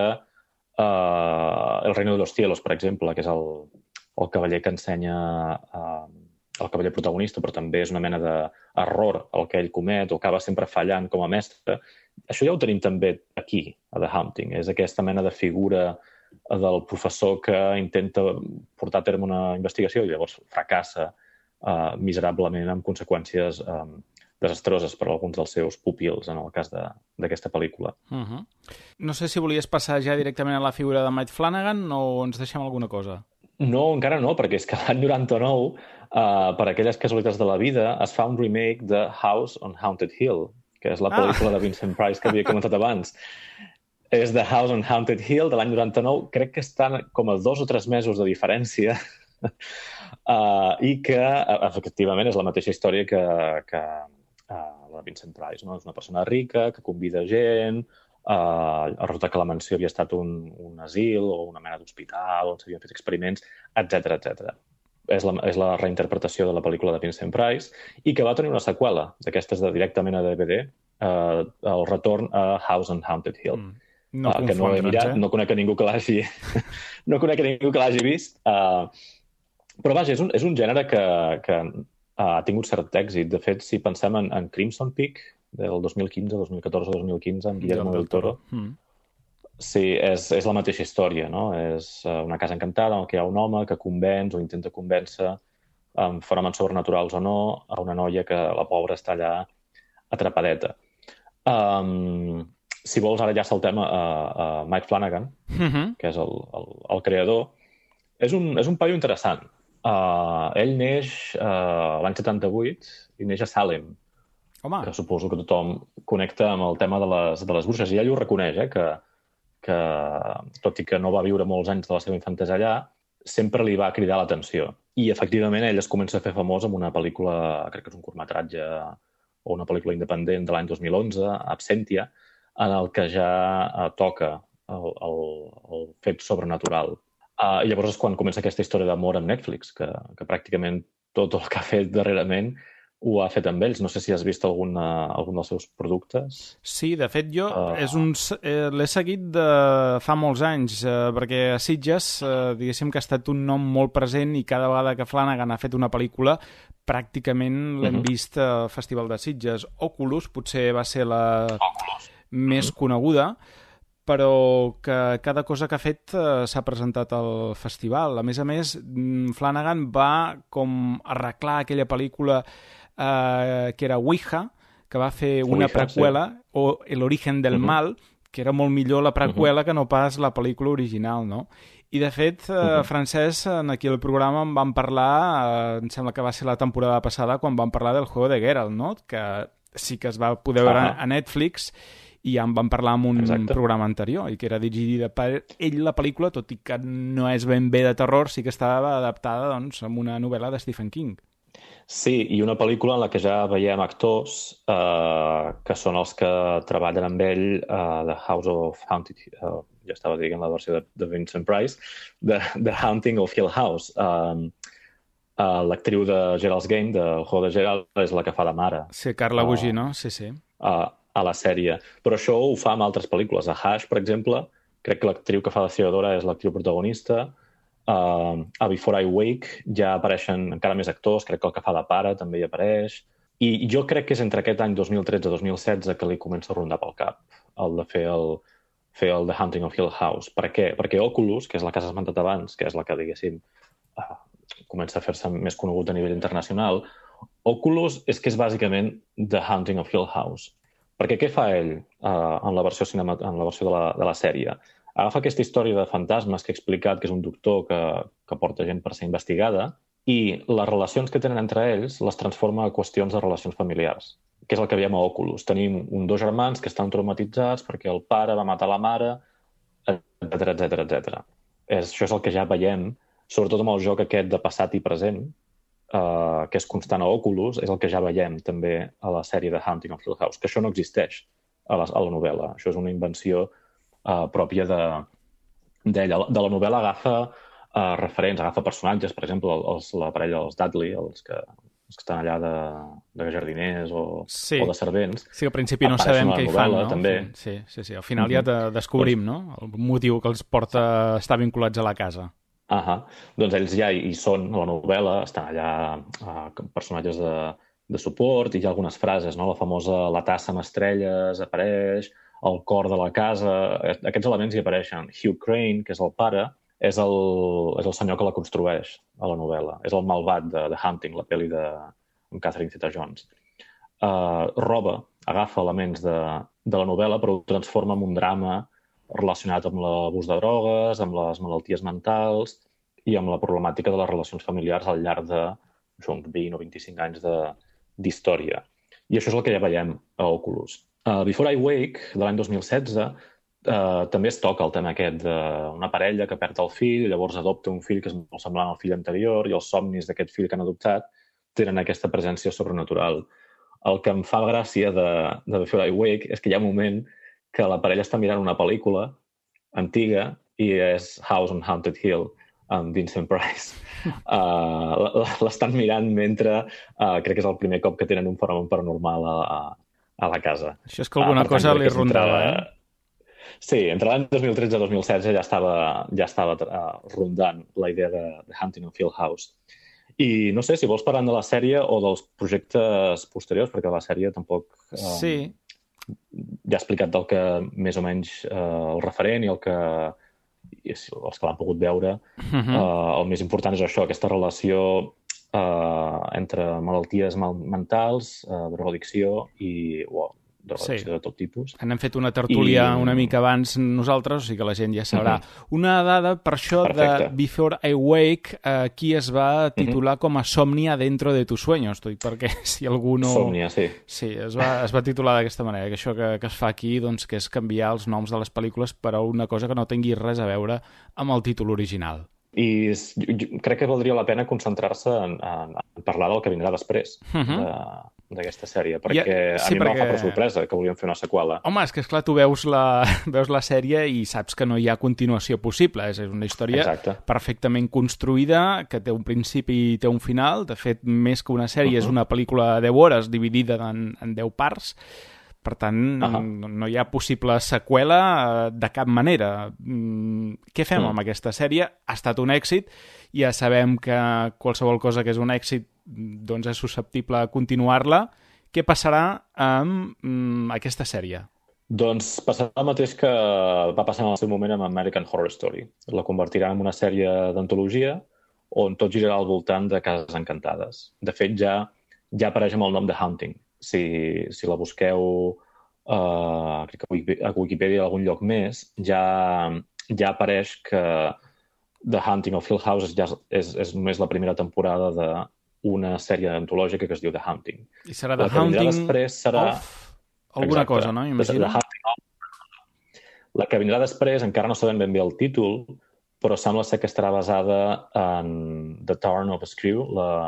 S13: El Reino de los Cielos, per exemple, que és el cavaller que ensenya el cavaller protagonista, però també és una mena d'error el que ell comet o acaba sempre fallant com a mestre. Això ja ho tenim també aquí, a The Haunting. És aquesta mena de figura del professor que intenta portar a terme una investigació i llavors fracassa miserablement amb conseqüències desastroses per a alguns dels seus pupils, en el cas d'aquesta pel·lícula.
S4: No sé si volies passar ja directament a la figura de Mike Flanagan o ens deixem alguna cosa?
S13: No, encara no, perquè és que l'any 99, per aquelles casualitats de la vida, es fa un remake de House on Haunted Hill, que és la pel·lícula de Vincent Price que havia comentat abans. És The House on Haunted Hill, de l'any 99. Crec que estan com a 2 o 3 mesos de diferència i que, efectivament, és la mateixa història que la de Vincent Price, no? És una persona rica que convida gent, resulta que la mansió havia estat un asil o una mena d'hospital on s'havien fet experiments, etc. És la reinterpretació de la pel·lícula de Vincent Price i que va tenir una seqüela d'aquestes directament a DVD, el retorn a House on Haunted Hill. Que no he mirat, no conec a ningú que l'hagi vist, però vaja, és un gènere que ha tingut cert èxit. De fet, si pensem en Crimson Peak, del 2015, 2014 o 2015, amb Guillermo del Toro, sí, és la mateixa història, no? És una casa encantada en què hi ha un home que convenç o intenta convèncer amb fenòmens sobrenaturals o no a una noia que la pobra està allà atrapadeta. Si vols, ara ja saltem a Mike Flanagan, que és el creador. És un paio interessant. Ell neix l'any 78 i neix a Salem, que suposo que tothom connecta amb el tema de les bruixes, i ell ho reconeix, que tot i que no va viure molts anys de la seva infantesa allà, sempre li va cridar l'atenció. I efectivament ell es comença a fer famós amb una pel·lícula, crec que és un curtmetratge o una pel·lícula independent de l'any 2011, Absentia, en el que ja toca el fet sobrenatural. I llavors és quan comença aquesta història d'amor amb Netflix, que pràcticament tot el que ha fet darrerament ho ha fet amb ells. No sé si has vist algun dels seus productes.
S4: Sí, de fet jo l'he seguit de fa molts anys, perquè a Sitges diguéssim que ha estat un nom molt present i cada vegada que Flanagan ha fet una pel·lícula pràcticament l'hem vist al Festival de Sitges. Oculus potser va ser la més coneguda, però que cada cosa que ha fet s'ha presentat al festival. A més, Flanagan va com arreglar aquella pel·lícula que era Ouija, que va fer una preqüela, o El origen del mal, que era molt millor la preqüela que no pas la pel·lícula original, no? I, de fet, Francesc, aquí al programa en vam parlar, em sembla que va ser la temporada passada, quan vam parlar del Juego de Geralt, no? Que sí que es va poder veure a Netflix, i ja en vam parlar en un programa anterior, i que era dirigida per ell la pel·lícula, tot i que no és ben bé de terror, sí que estava adaptada doncs, amb una novel·la de Stephen King.
S13: Sí, i una pel·lícula en la que ja veiem actors que són els que treballen amb ell The House of Haunted, ja estava dient la versió de Vincent Price, The Haunting of Hill House. L'actriu de Gerald's Game, del Juego de Geralt, és la que fa de mare.
S4: Sí, Carla Gugino, sí.
S13: A la sèrie. Però això ho fa amb altres pel·lícules. A Hush, per exemple, crec que l'actriu que fa de Theodora és l'actriu protagonista. A Before I Wake ja apareixen encara més actors, crec que el que fa de pare també hi apareix. I jo crec que és entre aquest any 2013-2016 que li comença a rondar pel cap el de fer el The Haunting of Hill House. Per què? Perquè Oculus, que és la que has esmentat abans, que és la que, diguéssim, comença a fer-se més conegut a nivell internacional, Oculus és que és bàsicament The Haunting of Hill House. Perquè què fa ell en la versió de la sèrie? Agafa aquesta història de fantasmes que he explicat, que és un doctor que porta gent per ser investigada, i les relacions que tenen entre ells les transforma a qüestions de relacions familiars, que és el que veiem a Oculus. Tenim dos germans que estan traumatitzats perquè el pare va matar la mare, etc. Això és el que ja veiem, sobretot amb el joc aquest de passat i present, que és constant a Oculus, és el que ja veiem també a la sèrie de Haunting of Hill House, que això no existeix a la novel·la. Això és una invenció pròpia d'ella. De la novel·la agafa referents, agafa personatges, per exemple, la parella dels Dudley, els que estan allà de jardiners o de servents.
S4: Sí, al principi no sabem què hi fan, no?
S13: També.
S4: Sí. Al final ja descobrim, no? El motiu que els porta a estar vinculats a la casa.
S13: Doncs ells ja hi són a la novel·la, estan allà personatges de suport, i hi ha algunes frases, no? La famosa la tassa amb estrelles apareix, el cor de la casa, aquests elements hi apareixen. Hugh Crane, que és el pare, és el senyor que la construeix a la novel·la. És el malvat de The Haunting, la pel·li amb Catherine Zeta-Jones. Roba, agafa elements de la novel·la, però ho transforma en un drama relacionat amb l'abús de drogues, amb les malalties mentals i amb la problemàtica de les relacions familiars al llarg uns 20 o 25 anys d'història. I això és el que ja veiem a Oculus. Before I Wake, de l'any 2016, també es toca el tema aquest d'una parella que perd el fill, llavors adopta un fill que és molt semblant al fill anterior, i els somnis d'aquest fill que han adoptat tenen aquesta presència sobrenatural. El que em fa gràcia de Before I Wake és que hi ha un moment que la parella està mirant una pel·lícula antiga i és House on Haunted Hill, amb Vincent Price. L'estan mirant mentre crec que és el primer cop que tenen un fenomen paranormal a la casa.
S4: Això és que alguna cosa li rondava,
S13: Sí, entre l'any 2013 i 2016 ja estava rondant la idea de Haunting of Hill House. I no sé si vols parlar de la sèrie o dels projectes posteriors, perquè la sèrie tampoc...
S4: Sí.
S13: Ja he explicat del que més o menys el referent i els que l'han pogut veure. El més important és això, aquesta relació entre malalties mentals, drogodicció i drogodicció de tot tipus.
S4: Hem fet una tertúlia una mica abans nosaltres, o sigui que la gent ja sabrà. Una dada per això de Before I Wake, aquí es va titular com a Somnia dentro de tus sueños, perquè si algú no...
S13: Somnia, sí.
S4: Sí, es va titular d'aquesta manera, que això que es fa aquí, doncs, que és canviar els noms de les pel·lícules per a una cosa que no tingui res a veure amb el títol original.
S13: I crec que valdria la pena concentrar-se en parlar del que vindrà després, d'aquesta sèrie, perquè a mi m'ha agafat per sorpresa que volien fer una seqüela.
S4: Home, és que esclar, tu veus la sèrie i saps que no hi ha continuació possible. És una història perfectament construïda, que té un principi i té un final. De fet, més que una sèrie, és una pel·lícula de 10 hores dividida en 10 parts. Per tant, no hi ha possible seqüela de cap manera. Què fem amb aquesta sèrie? Ha estat un èxit. Ja sabem que qualsevol cosa que és un èxit doncs és susceptible a continuar-la. Què passarà amb aquesta sèrie?
S13: Doncs passarà el mateix que va passar en el seu moment amb American Horror Story. La convertirà en una sèrie d'antologia on tot girarà al voltant de cases encantades. De fet, ja apareix amb el nom de Haunting. Si la busqueu crec que a Wikipedia o algun lloc més, ja apareix que The Haunting of Hill House és només la primera temporada d'una sèrie antològica que es diu The Haunting.
S4: I serà The Haunting of alguna cosa, no? Imagino.
S13: La que vindrà després, encara no sabem ben bé el títol, però sembla ser que estarà basada en The Turn of a Screw,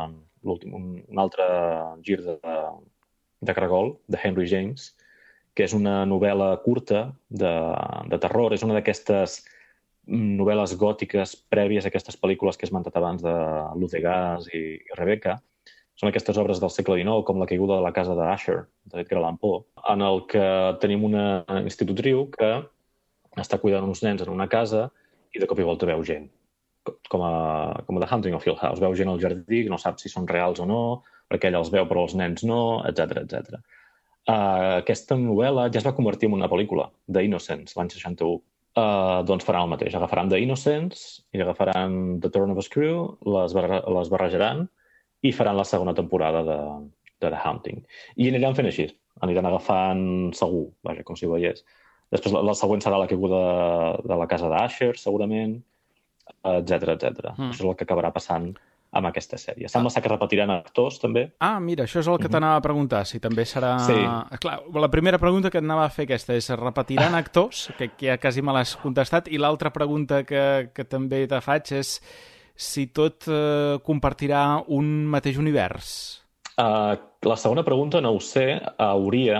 S13: un altre gir de caragol, de Henry James, que és una novel·la curta de terror. És una d'aquestes novel·les gòtiques prèvies a aquestes pel·lícules que he esmentat abans de Luz de Gas i Rebecca. Són aquestes obres del segle XIX, com La caiguda de la casa d'Usher, de Edgar Allan Poe, en el que tenim una institutriu que està cuidant uns nens en una casa i de cop i volta veu gent, com a The Haunting of Hill House. Veu gent al jardí que no sap si són reals o no, perquè ella els veu però els nens no, etc. Aquesta novel·la ja es va convertir en una pel·lícula, The Innocents, l'any 61. Doncs faran el mateix. Agafaran The Innocents i agafaran The Turn of a Screw, les barrejaran i faran la segona temporada de The Haunting. I aniran fent així. Aniran agafant segur, vaja, com si ho veiés. Després la següent serà La caiguda de la casa d'Usher, segurament, etc. Això és el que acabarà passant amb aquesta sèrie. Sembla que repetiran actors, també.
S4: Ah, mira, això és el que t'anava a preguntar, si també serà...
S13: Sí.
S4: Clar, la primera pregunta que et anava a fer aquesta és, repetiran actors? Que ja quasi me l'has contestat. I l'altra pregunta que també te faig és si tot compartirà un mateix univers.
S13: La segona pregunta no ho sé. Hauria,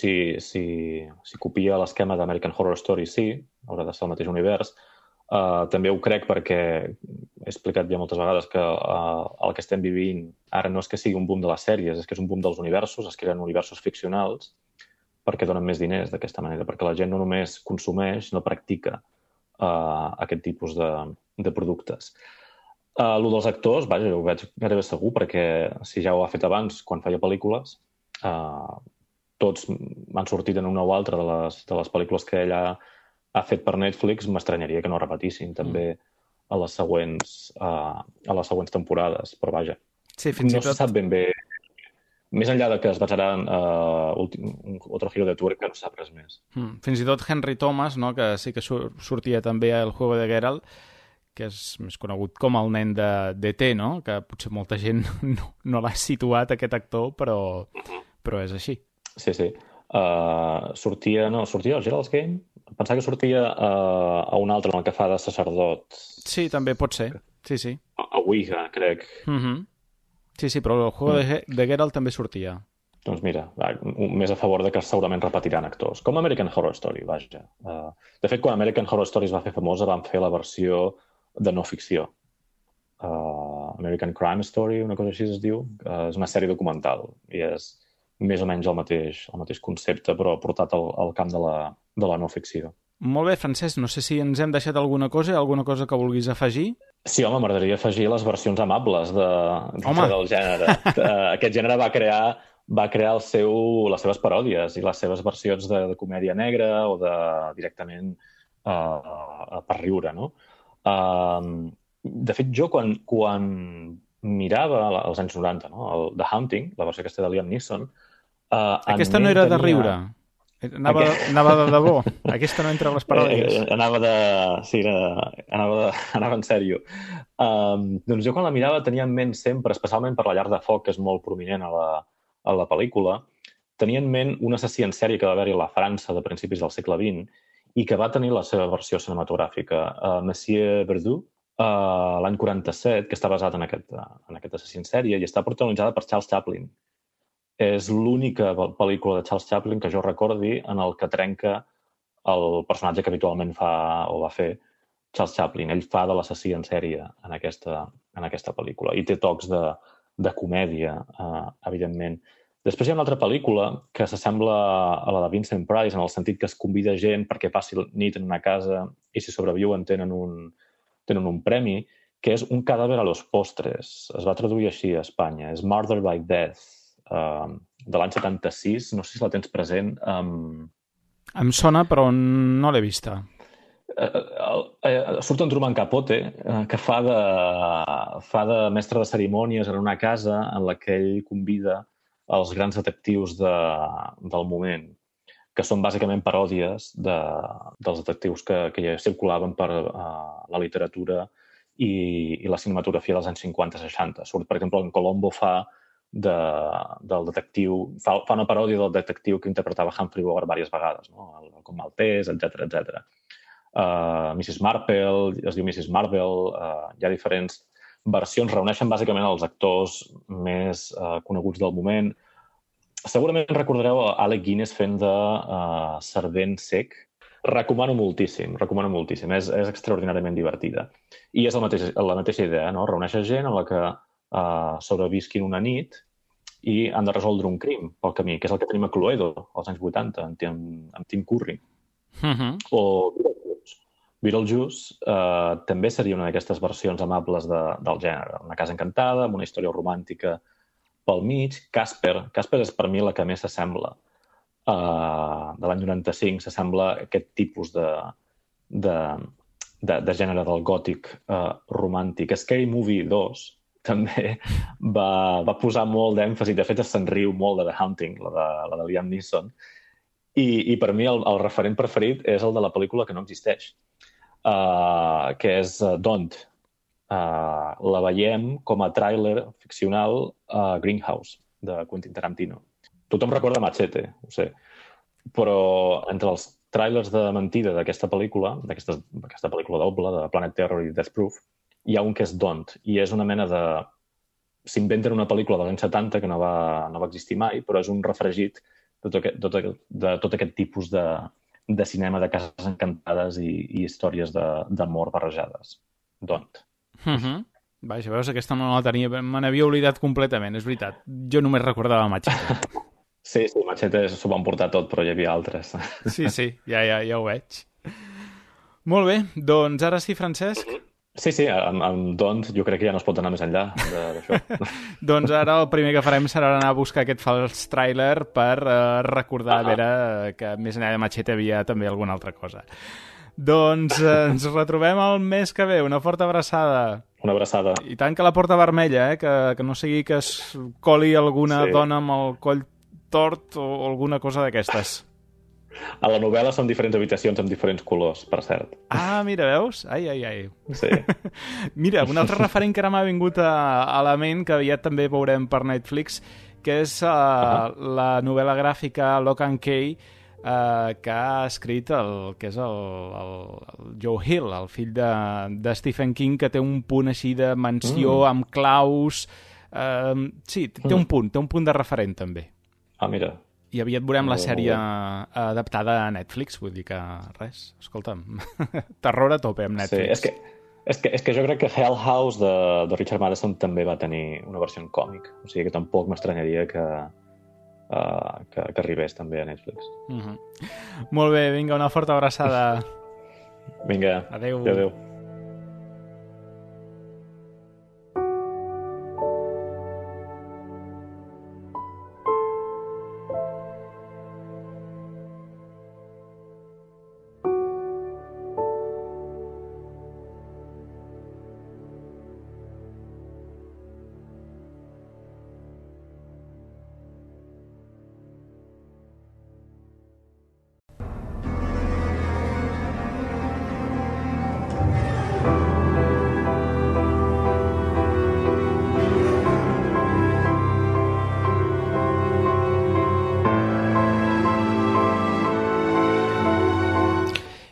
S13: si copia l'esquema d'American Horror Story, sí, haurà de ser el mateix univers. També ho crec perquè he explicat ja moltes vegades que el que estem vivint ara no és que sigui un boom de les sèries, és que és un boom dels universos, es creen universos ficcionals perquè donen més diners d'aquesta manera, perquè la gent no només consumeix, no practica aquest tipus de productes. Lo dels actors, vaja, ho veig gairebé segur, perquè si ja ho ha fet abans, quan feia pel·lícules, tots han sortit en una o altra de les pel·lícules que ella ha fet per Netflix. M'estranyaria que no repetissin també a les següents temporades, però vaja.
S4: Sí, fins i tot...
S13: No se sap ben bé. Més enllà de que es basaran un otro giro de tuerca, no sap res més.
S4: Fins i tot Henry Thomas, no? Que sí que sortia també al Juego de Geralt, que és més conegut com el nen d'E.T., no? Que potser molta gent no l'ha situat, aquest actor, però és així.
S13: Sí. Sortia al Gerald's Game? Pensava que sortia a un altre en el que fa de sacerdot.
S4: Sí, també pot ser. Sí.
S13: A Ouija, crec.
S4: Sí, però el Juego de Geralt també sortia.
S13: Doncs mira, més a favor de que segurament repetiran actors. Com American Horror Story, vaja. De fet, quan American Horror Story es va fer famosa, van fer la versió de no ficció. American Crime Story, una cosa així es diu. És una sèrie documental i és més o menys el mateix concepte, però portat al camp de la no ficció.
S4: Molt bé, Francesc, no sé si ens hem deixat alguna cosa que vulguis afegir?
S13: Sí, home, m'agradaria afegir les versions amables del gènere. Aquest gènere va crear les seves paròdies i les seves versions de comèdia negra o directament per riure, no? De fet, jo quan mirava als anys 90, no? El The Haunting, la versió aquesta de Liam Neeson...
S4: Aquesta no era de riure. Anava de debò. Aquesta no entra a les paròdies.
S13: Anava en sèrio. Doncs jo quan la mirava tenia en ment sempre, especialment per la llar de foc, que és molt prominent a la pel·lícula, tenia en ment un assassí en sèrie que va haver-hi a la França de principis del segle XX i que va tenir la seva versió cinematogràfica. Monsieur Verdoux, l'any 47, que està basat en aquest assassí en sèrie i està protagonitzada per Charles Chaplin. és l'única pel·lícula de Charles Chaplin que jo recordi en el que trenca el personatge que habitualment fa o va fer Charles Chaplin. Ell fa de l'assassí en sèrie en aquesta pel·lícula i té tocs de comèdia, evidentment. Després hi ha una altra pel·lícula que s'assembla a la de Vincent Price en el sentit que es convida gent perquè passi la nit en una casa i si sobreviuen tenen un premi, que és Un cadàver a los postres. Es va traduir així a Espanya. És Murder by Death, de l'any 76. No sé si la tens present.
S4: Em sona, però no l'he vista.
S13: Surt en Truman Capote, que fa de mestre de cerimònies en una casa en la que ell convida els grans detectius del moment, que són bàsicament paròdies dels detectius que ja circulaven per la literatura i la cinematografia dels anys 50-60. Surt, per exemple, en Colombo fa del detectiu, fa una paròdia del detectiu que interpretava Humphrey Bogart diverses vegades, no? Com Maltès, etc. Mrs. Marple, es diu Mrs. Marvel, hi ha diferents versions, reuneixen bàsicament els actors més coneguts del moment. Segurament recordareu Alec Guinness fent de servent cec. Recomano moltíssim. És extraordinàriament divertida. I és la mateixa idea, no? Reuneixes gent en la que sobrevisquin una nit i han de resoldre un crim pel camí, que és el que tenim a Cluedo, als anys 80, amb Tim Curry. O Beetlejuice també seria una d'aquestes versions amables del gènere. Una casa encantada, amb una història romàntica pel mig. Casper és per mi la que més s'assembla. De l'any 95 s'assembla a aquest tipus de gènere del gòtic romàntic. Scary Movie 2 també va posar molt d'èmfasi, de fet se'n riu molt de The Haunting, la de Liam Neeson, i per mi el referent preferit és el de la pel·lícula que no existeix, que és Don't. La veiem com a tràiler ficcional a Greenhouse, de Quentin Tarantino. Tothom recorda Machete, ho sé, però entre els tràilers de mentida d'aquesta pel·lícula doble, de Planet Terror i Death Proof, hi ha un que és Don't, i és una mena de... S'inventen una pel·lícula dels anys 70 que no va existir mai, però és un refregit de tot aquest tipus de cinema de cases encantades i històries d'amor barrejades. Don't.
S4: Vaja, veus, aquesta no la tenia, me n'havia oblidat completament, és veritat. Jo només recordava Machete.
S13: Sí, Machete s'ho van portar tot, però hi havia altres.
S4: Sí, ja ho veig. Molt bé, doncs ara sí, Francesc.
S13: Sí, amb Don't jo crec que ja no es pot anar més enllà d'això.
S4: Doncs ara el primer que farem serà anar a buscar aquest fals tràiler per recordar a veure que més enllà de Machete havia també alguna altra cosa. Doncs ens retrobem el mes que ve. Una forta abraçada.
S13: Una abraçada.
S4: I tanca la porta vermella, que no sigui que es coli alguna dona amb el coll tort o alguna cosa d'aquestes.
S13: A la novel·la són diferents habitacions amb diferents colors, per cert.
S4: Ah, mira, veus? Ai.
S13: Sí.
S4: Mira, un altre referent que ara m'ha vingut a la ment, que aviat també veurem per Netflix, que és la novel·la gràfica Lock and Key, que ha escrit el Joe Hill, el fill de Stephen King, que té un punt així de mansió amb claus. Sí, té un punt de referent, també.
S13: Ah, mira.
S4: I aviat veurem la sèrie adaptada a Netflix, vull dir que res, escolta'm, terror a tope amb Netflix.
S13: Sí, és que jo crec que Hell House de Richard Matheson també va tenir una versió en còmic, o sigui que tampoc m'estranyaria que arribés també a Netflix.
S4: Molt bé, vinga, una forta abraçada.
S13: Vinga, adéu.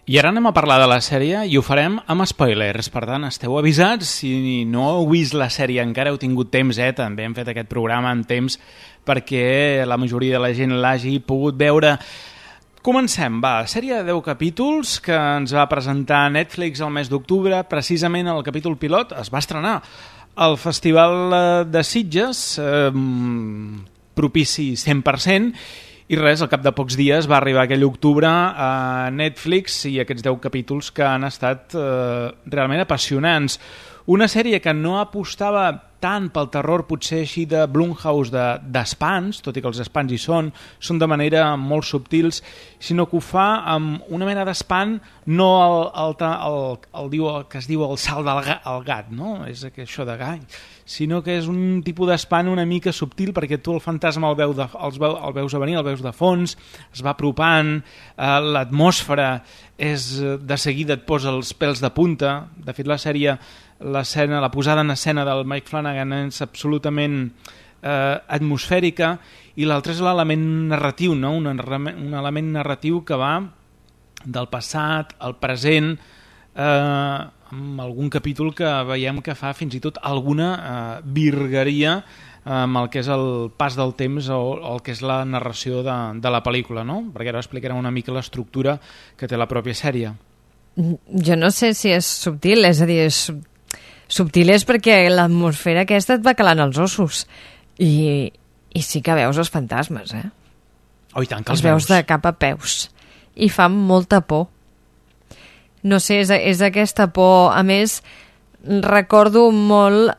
S4: I ara anem a parlar de la sèrie i ho farem amb spoilers. Per tant, esteu avisats. Si no heu vist la sèrie encara, heu tingut temps, també hem fet aquest programa en temps perquè la majoria de la gent l'hagi pogut veure. Comencem, sèrie de 10 capítols que ens va presentar Netflix el mes d'octubre. Precisament el capítol pilot es va estrenar al Festival de Sitges, propici 100%, i res, al cap de pocs dies va arribar aquell octubre a Netflix i aquests 10 capítols que han estat realment apassionants. Una sèrie que no apostava tant pel terror, potser així de Blumhouse, d'espants, tot i que els espants hi són de manera molt subtils, sinó que ho fa amb una mena d'espant, no el que es diu el salt del gat, no? És això de gall, sinó que és un tipus d'espant una mica subtil perquè tu el fantasma el veus a venir, el veus de fons, es va apropant, l'atmosfera de seguida et posa els pèls de punta. De fet, la posada en escena del Mike Flanagan és absolutament atmosfèrica, i l'altre és l'element narratiu, no? Un element narratiu que va del passat al present, amb algun capítol que veiem que fa fins i tot alguna virgueria amb el que és el pas del temps o el que és la narració de la pel·lícula, no? Perquè ara explicarem una mica l'estructura que té la pròpia sèrie.
S5: Jo no sé si és subtil, és a dir, subtil és perquè l'atmosfera aquesta et va calant els ossos i sí que veus els fantasmes,
S4: Oh, i tant que
S5: els veus de cap a peus i fan molta por. No sé, és aquesta por. A més, recordo molt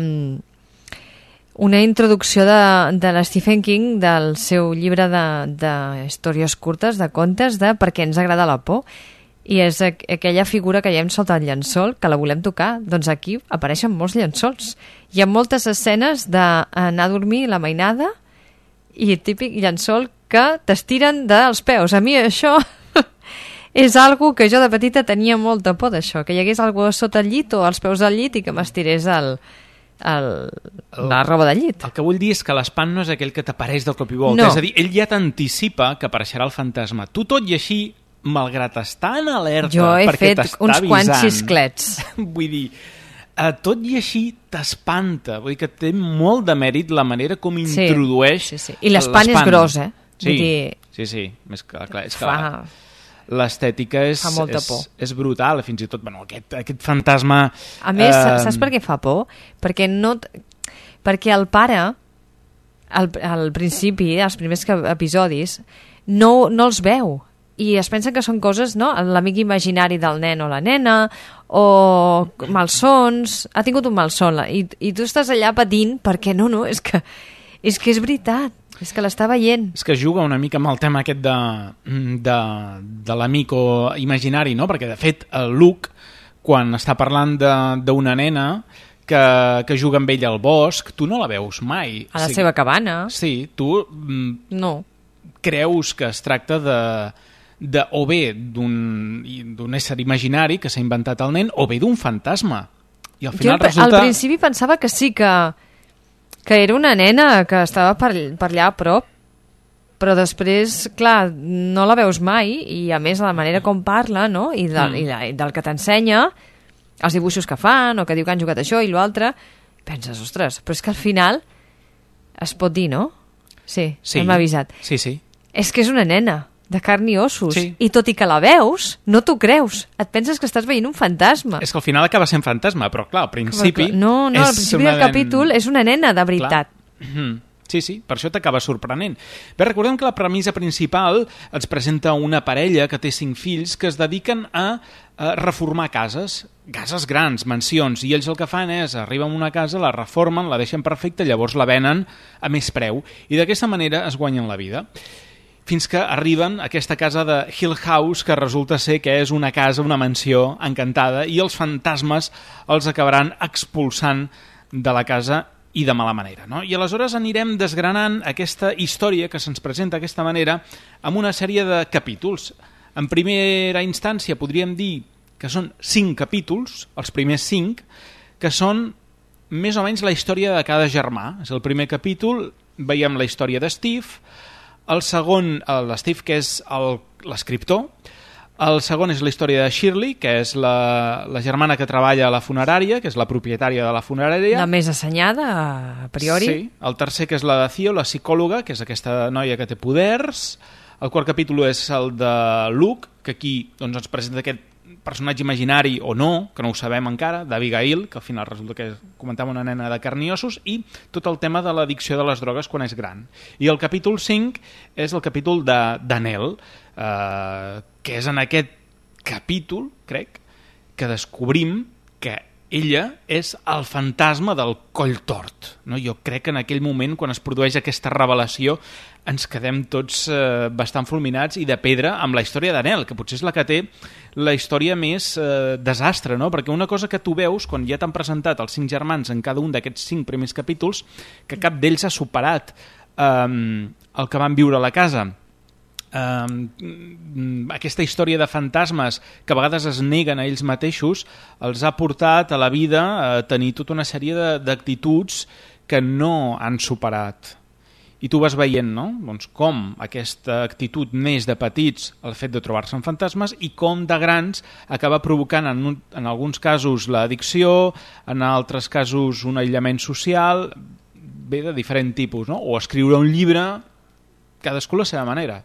S5: una introducció de l'Stephen King del seu llibre de històries curtes, de contes, de Per què ens agrada la por. I és aquella figura que hi ha sota el llençol, que la volem tocar. Doncs aquí apareixen molts llençols. Hi ha moltes escenes d'anar a dormir la mainada i típic llençol que t'estiren dels peus. A mi això és algo que jo de petita tenia molta por d'això, que hi hagués algú sota el llit o als peus del llit i que m'estirés la roba del llit.
S4: El que vull dir és que l'espant no és aquell que t'apareix del cop i volta.
S5: No.
S4: És a dir, ell ja t'anticipa que apareixerà el fantasma. Tu tot i així, malgrat estar en alerta,
S5: jo he
S4: perquè
S5: fet uns quants xisclets.
S4: Vull dir, tot i així t'espanta. Vull dir que té molt de mèrit la manera com introdueix
S5: sí. I l'espant és gros,
S4: Sí,
S5: vull dir...
S4: sí. Més clar, és que l'estètica és brutal, fins i tot aquest fantasma...
S5: A més, saps per què fa por? Perquè el pare, al principi, als primers episodis, no els veu, i es pensen que són coses, no? L'amic imaginari del nen o la nena, o malsons, ha tingut un malson, i tu estàs allà patint perquè és que és veritat. És que l'està veient.
S4: És que juga una mica amb el tema aquest de l'amic imaginari, no? Perquè, de fet, el Luke, quan està parlant d'una nena que juga amb ell al bosc, tu no la veus mai.
S5: A la seva cabana.
S4: Sí, tu
S5: no
S4: creus que es tracta o bé d'un ésser imaginari que s'ha inventat el nen, o bé d'un fantasma. I al final
S5: al principi pensava que sí, que era una nena que estava per allà a prop, però després, clar, no la veus mai, i a més la manera com parla, no? I del que t'ensenya, els dibuixos que fan, o que diu que han jugat això i l'altre, penses, ostres, però és que al final es pot dir, no? Sí. Hem avisat.
S4: Sí.
S5: És que és una nena de carn i ossos,
S4: sí.
S5: I tot i que la veus, no t'ho creus, et penses que estàs veient un fantasma.
S4: És que al final acaba sent fantasma, però clar, al principi...
S5: No, al principi del capítol és una nena de veritat.
S4: Sí, per això t'acaba sorprenent. Bé, recordem que la premissa principal ens presenta una parella que té 5 fills que es dediquen a reformar cases grans, mansions, i ells el que fan és arriben a una casa, la reformen, la deixen perfecta, llavors la venen a més preu, i d'aquesta manera es guanyen la vida. Fins que arriben a aquesta casa de Hill House, que resulta ser que és una casa, una mansió encantada, i els fantasmes els acabaran expulsant de la casa i de mala manera, no? I aleshores anirem desgranant aquesta història que se'ns presenta d'aquesta manera amb una sèrie de capítols. En primera instància podríem dir que són 5 capítols, els primers 5, que són més o menys la història de cada germà. És el primer capítol, veiem la història de Steve, el segon, l'Steve, que és l'escriptor, El segon és la història de Shirley, que és la germana que treballa a la funerària, que és la propietària de la funerària.
S5: La més assenyada, a priori.
S4: Sí. El tercer, que és la de Theo, la psicòloga, que és aquesta noia que té poders. El quart capítol és el de Luke, que aquí doncs, ens presenta aquest personatge imaginari o no, que no ho sabem encara, d'Abigail, que al final resulta que comentava una nena de carn i ossos, i tot el tema de l'addicció de les drogues quan és gran. I el capítol 5 és el capítol d'Anel, que és en aquest capítol, crec, que descobrim que ella és el fantasma del coll tort. No? Jo crec que en aquell moment, quan es produeix aquesta revelació, ens quedem tots bastant fulminats i de pedra amb la història d'Anel, que potser és la que té la història més desastre, no? Perquè una cosa que tu veus, quan ja t'han presentat els 5 germans en cada un d'aquests 5 primers capítols, que cap d'ells ha superat el que van viure a la casa. Aquesta història de fantasmes que a vegades es neguen a ells mateixos els ha portat a la vida a tenir tota una sèrie d'actituds que no han superat. I tu vas veient, no? Doncs com aquesta actitud neix de petits el fet de trobar-se amb fantasmes i com de grans acaba provocant en alguns casos l'addicció, en altres casos un aïllament social, bé, de diferent tipus, no? O escriure un llibre, cadascú a la seva manera.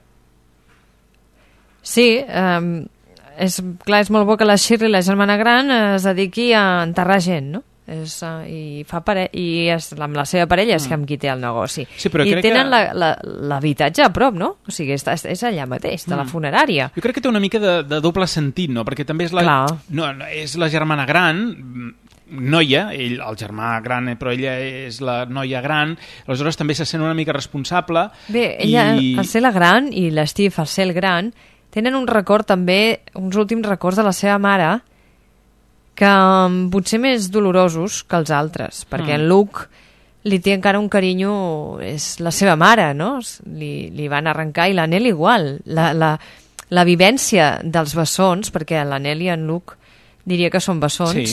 S5: Sí, és molt bo que la Shirley, la germana gran, es dediqui a enterrar gent, no? I amb la seva parella és amb qui té el negoci.
S4: Sí,
S5: i tenen l'habitatge a prop, no? O sigui, és allà mateix, de la funerària.
S4: Jo crec que té una mica de doble sentit, no? Perquè també és és la germana gran, noia, el germà gran, però ella és la noia gran, aleshores també se sent una mica responsable.
S5: Bé, ella, al ser la gran, i l'Steve, al ser el gran, tenen un record també, uns últims records de la seva mare, que potser més dolorosos que els altres, perquè en Luke li té encara un carinyo, és la seva mare, no? Li van arrencar, i l'Anel igual. La vivència dels bessons, perquè l'Anel i en Luke diria que són bessons,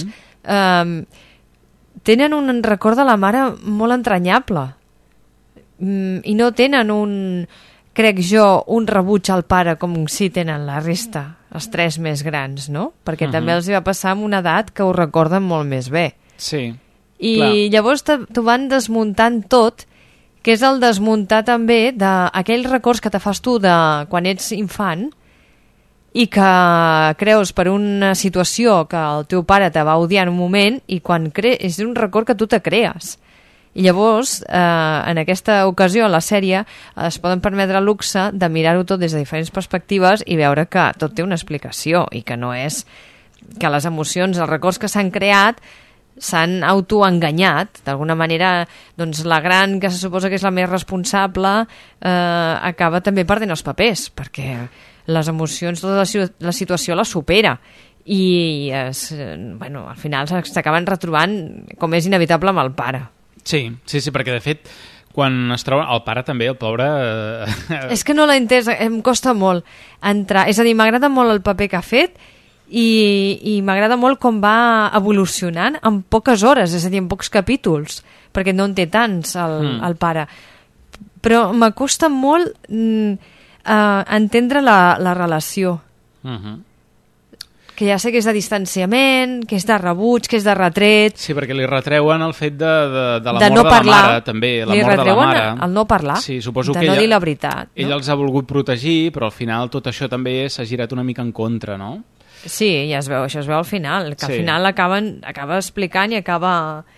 S5: tenen un record de la mare molt entranyable. I no tenen crec jo, un rebuig al pare com si tenen la resta, els 3 més grans, no? Perquè també els va passar amb una edat que ho recorden molt més bé.
S4: Sí,
S5: I llavors t'ho van desmuntant tot, que és el desmuntar també d'aquells records que te fas tu de quan ets infant i que creus per una situació que el teu pare te va odiar en un moment i quan és un record que tu te crees. I llavors, en aquesta ocasió, a la sèrie, es poden permetre el luxe de mirar-ho tot des de diferents perspectives i veure que tot té una explicació i que no és que les emocions, els records que s'han creat s'han autoenganyat. D'alguna manera, doncs, la gran, que se suposa que és la més responsable, acaba també perdent els papers, perquè les emocions, tota la situació la supera. I al final s'acaben retrobant, com és inevitable, amb el pare.
S4: Sí, perquè de fet quan es troba el pare també, el pobre...
S5: És que no l'he entès, em costa molt entrar, és a dir, m'agrada molt el paper que ha fet i m'agrada molt com va evolucionant en poques hores, és a dir, en pocs capítols, perquè no en té tants el pare, però m'acosta molt entendre la relació. Que ja sé que és de distanciament, que és de rebuig, que és de retret...
S4: Sí, perquè li retreuen el fet de la mort de la mare, també, la mort de la mare.
S5: El no parlar,
S4: sí, suposo
S5: de
S4: que
S5: no dir la veritat.
S4: Ella els ha volgut protegir, però al final tot això també s'ha girat una mica en contra, no?
S5: Sí, ja es veu, això es veu al final, que al final acaba explicant i acaba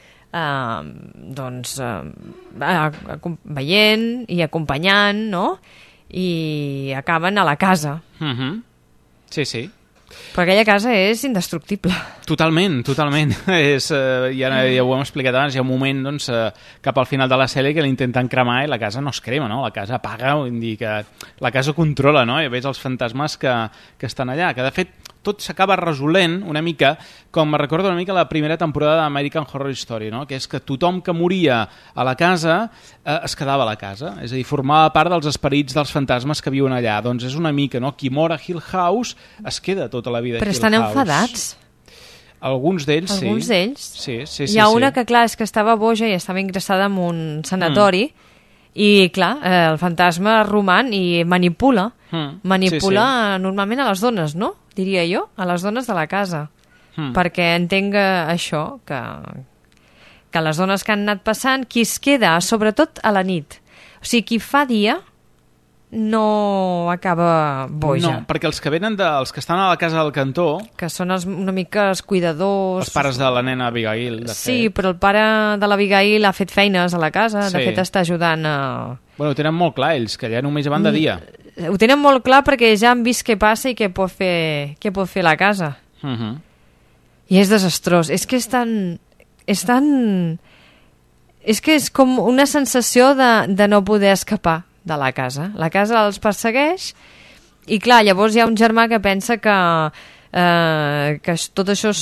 S5: veient i acompanyant, no? I acaben a la casa.
S4: Sí.
S5: Però aquella casa és indestructible.
S4: Totalment. Ja ho hem explicat abans, hi ha un moment cap al final de la sèrie que l'intenten cremar i la casa no es crema, no? La casa apaga, vull dir que la casa controla, no? I veus els fantasmes que estan allà, que de fet tot s'acaba resolent una mica, com me recorda una mica la primera temporada d'American Horror Story, no? Que és que tothom que moria a la casa es quedava a la casa, és a dir, formava part dels esperits dels fantasmes que viuen allà. Doncs és una mica, no? Qui mor a Hill House es queda tota la vida a Hill House.
S5: Però estan enfadats.
S4: Alguns d'ells, sí.
S5: Alguns d'ells?
S4: Sí.
S5: Hi ha una que, clar, és que estava boja i estava ingressada en un sanatori I, clar, el fantasma roman i manipula. Manipula normalment a les dones, no? Diria jo, a les dones de la casa. Perquè entenga això, que les dones que han anat passant, qui es queda, sobretot a la nit. O sigui, qui fa dia no acaba boja.
S4: No, perquè els que venen els que estan a la casa del cantó...
S5: Que són una mica els cuidadors...
S4: Els pares de la nena Abigail, de fet.
S5: Sí, però el pare de l'Abigail ha fet feines a la casa, de fet està ajudant a...
S4: Bueno, ho tenen molt clar ells, que allà només van de dia.
S5: Ho tenen molt clar perquè ja han vist què passa i què pot fer la casa. I és desastrós. És que és tan... És que és com una sensació de no poder escapar de la casa. La casa els persegueix i, clar, llavors hi ha un germà que pensa que tot això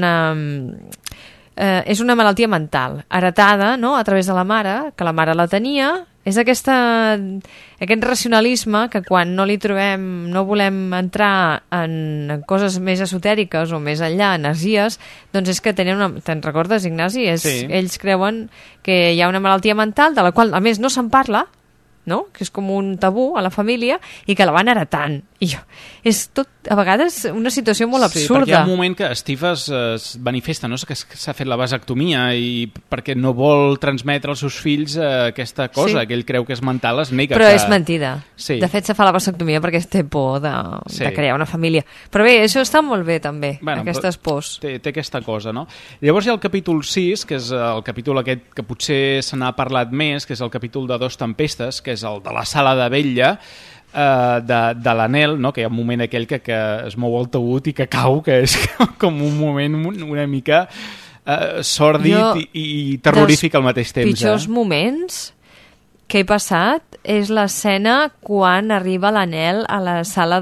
S5: és una malaltia mental, heretada, no?, a través de la mare, que la mare la tenia. És aquest racionalisme que quan no li trobem, no volem entrar en coses més esotèriques o més enllà, energies, doncs és que tenen una... Te'n recordes, Ignasi? Sí. Ells creuen que hi ha una malaltia mental de la qual, a més, no se'n parla, no? Que és com un tabú a la família i que la van heretant. I és tot, a vegades, una situació molt absurda.
S4: Sí, perquè hi ha un moment que Steve es manifesta, no?, que s'ha fet la vasectomia i perquè no vol transmetre als seus fills aquesta cosa, que ell creu que és mental, es nega.
S5: Però és mentida.
S4: Sí.
S5: De fet, se fa la vasectomia perquè té por de crear una família. Però bé, això està molt bé, també, aquestes pors.
S4: Té aquesta cosa, no? Llavors hi ha el capítol 6, que és el capítol aquest que potser se n'ha parlat més, que és el capítol de Dos tempestes, que és el de la sala de vetlla, de l'anel, no? Que hi ha un moment aquell que es mou el taüt i que cau, que és com un moment una mica sòrdid i terrorífic al mateix temps.
S5: Els pitjors moments que he passat és l'escena quan arriba l'anel a la sala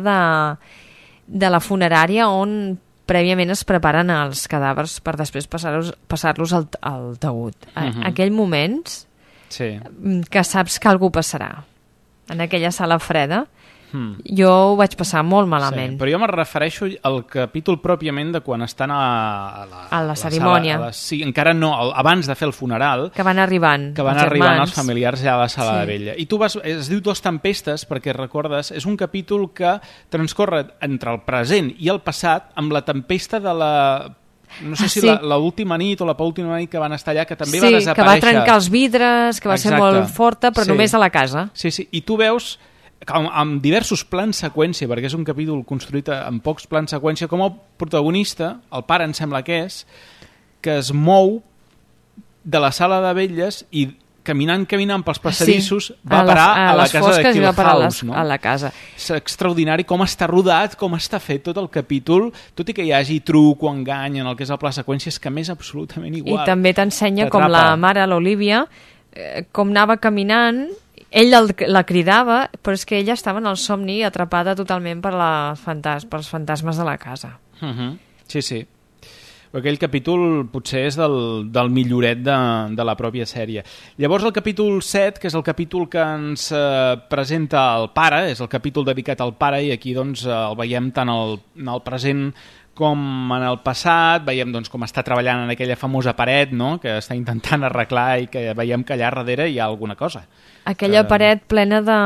S5: de la funerària on prèviament es preparen els cadàvers per després passar-los al taüt. Aquells moments que saps que algú passarà en aquella sala freda, jo ho vaig passar molt malament.
S4: Sí, però jo me refereixo al capítol pròpiament de quan estan a
S5: la cerimònia.
S4: Sí, encara no, abans de fer el funeral.
S5: Que van arribant
S4: els familiars ja a la sala de vetlla. I tu es diu Dos tempestes perquè recordes, és un capítol que transcorre entre el present i el passat amb la tempesta de la... No sé si l'última nit o la penúltima nit que van estar allà, que també va desaparèixer.
S5: Sí, que va trencar els vidres, que va ser molt forta, però només a la casa.
S4: Sí, i tu veus amb diversos plans seqüència, perquè és un capítol construït amb pocs plans seqüència, com el protagonista, el pare em sembla que es mou de la sala de vetlles i caminant pels passadissos va parar a la casa de Hill House, no?
S5: A la casa.
S4: És extraordinari com està rodat, com està fet tot el capítol, tot i que hi hagi truc o engany en el que és el pla seqüència, és que més absolutament igual.
S5: I també t'ensenya com la mare, l'Olivia, com anava caminant, ell la cridava, però és que ella estava en el somni atrapada totalment pels fantasmes de la casa.
S4: Sí. Aquell capítol potser és del milloret de la pròpia sèrie. Llavors el capítol 7, que és el capítol que ens presenta el pare, és el capítol dedicat al pare, i aquí doncs, el veiem tant en el present com en el passat, veiem doncs, com està treballant en aquella famosa paret, no?, que està intentant arreglar i que veiem que allà darrere hi ha alguna cosa.
S5: Aquella paret plena de...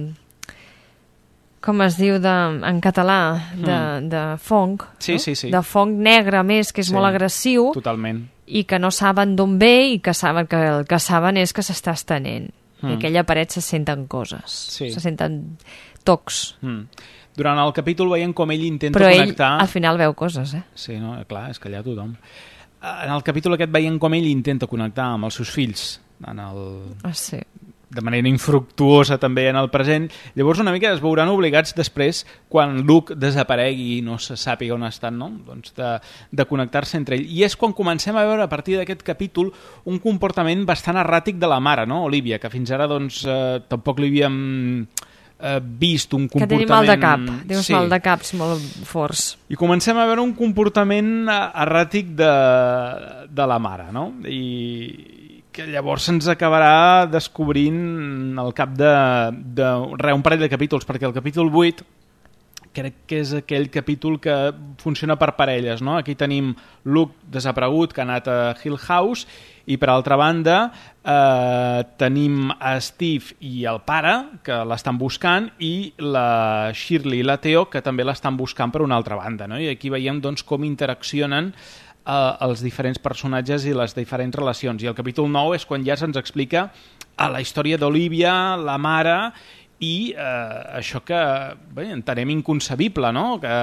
S5: com es diu en català, de fong,
S4: sí.
S5: De fong negre més, que és molt agressiu.
S4: Totalment.
S5: I que no saben d'on ve i que saben que el que saben és que s'està estenent. I aquella paret se senten coses, se senten tocs.
S4: Durant el capítol veiem com ell intenta
S5: Però
S4: connectar...
S5: ell al final veu coses,
S4: Sí, no? Clar, és que allà tothom. En el capítol aquest veiem com ell intenta connectar amb els seus fills,
S5: sí,
S4: de manera infructuosa també en el present. Llavors una mica es veuran obligats després, quan Luke desaparegui i no se sàpiga on estan, no?, doncs de connectar-se entre ell. I és quan comencem a veure a partir d'aquest capítol un comportament bastant erràtic de la mare, no, Olivia, que fins ara doncs tampoc li havíem vist un comportament...
S5: Que tenim mal de cap, dius mal de caps molt forts.
S4: I comencem a veure un comportament erràtic de la mare, no? I que llavors se'ns acabarà descobrint al cap de un parell de capítols, perquè el capítol 8, crec que és aquell capítol que funciona per parelles, no? Aquí tenim Luke desaparegut, que ha anat a Hill House, i per altra banda tenim a Steve i el pare, que l'estan buscant, i la Shirley i la Theo, que també l'estan buscant per una altra banda, no? I aquí veiem doncs, com interaccionen els diferents personatges i les diferents relacions. I el capítol 9 és quan ja se'ns explica la història d'Olivia, la mare, i això que entenem inconcebible, no? Que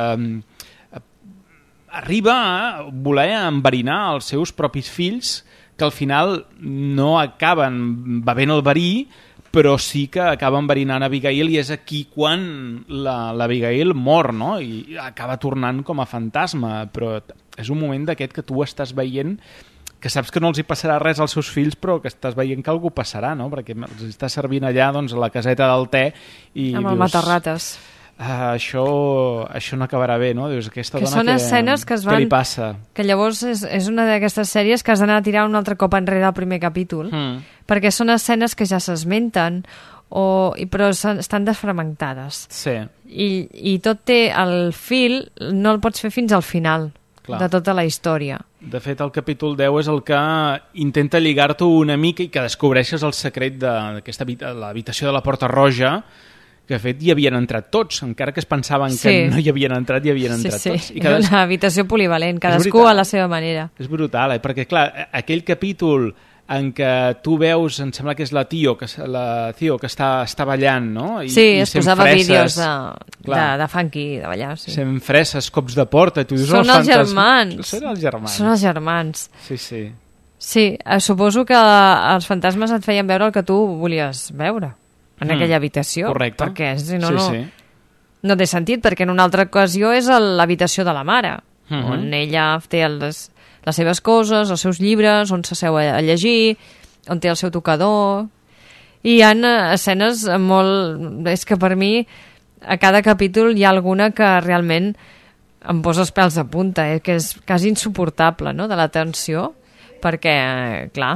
S4: arriba a voler enverinar els seus propis fills, que al final no acaben bevent el verí, però sí que acaba enverinant Abigail, i és aquí quan l'Abigail mor, no? I acaba tornant com a fantasma, però és un moment d'aquest que tu estàs veient, que saps que no els hi passarà res als seus fills, però que estàs veient que algú passarà, no? Perquè els està servint allà doncs, la caseta del te i
S5: amb el matarrates.
S4: Això no acabarà bé, no? Dius, aquesta
S5: que
S4: dona
S5: són escenes que es van...
S4: Què li passa?
S5: Que llavors és una d'aquestes sèries que has d'anar a tirar un altre cop enrere al primer capítol, perquè són escenes que ja s'esmenten, però estan desfragmentades.
S4: Sí.
S5: I tot té el fil, no el pots fer fins al final. Clar. De tota la història.
S4: De fet, el capítol 10 és el que intenta lligar-t'ho una mica i que descobreixes el secret d'aquesta l'habitació de la Porta Roja, que de fet hi havien entrat tots, encara que es pensaven que no hi havien entrat, hi havien entrat tots.
S5: I una habitació polivalent, cadascú a la seva manera.
S4: És brutal, perquè clar, aquell capítol en què tu veus, em sembla que és la Theo que està ballant, no?
S5: Es posava vídeos de funky, de ballar.
S4: Sent freses, cops de porta.
S5: Són els germans.
S4: Són els germans. Sí.
S5: Sí, suposo que els fantasmes et feien veure el que tu volies veure en aquella habitació.
S4: Correcte.
S5: Perquè si no, no té sentit, perquè en una altra ocasió és l'habitació de la mare, on ella té les seves coses, els seus llibres, on s'asseu a llegir, on té el seu tocador. I hi ha escenes molt... És que per mi a cada capítol hi ha alguna que realment em posa els pèls de punta, que és quasi insuportable, no?, de la tensió, perquè, clar,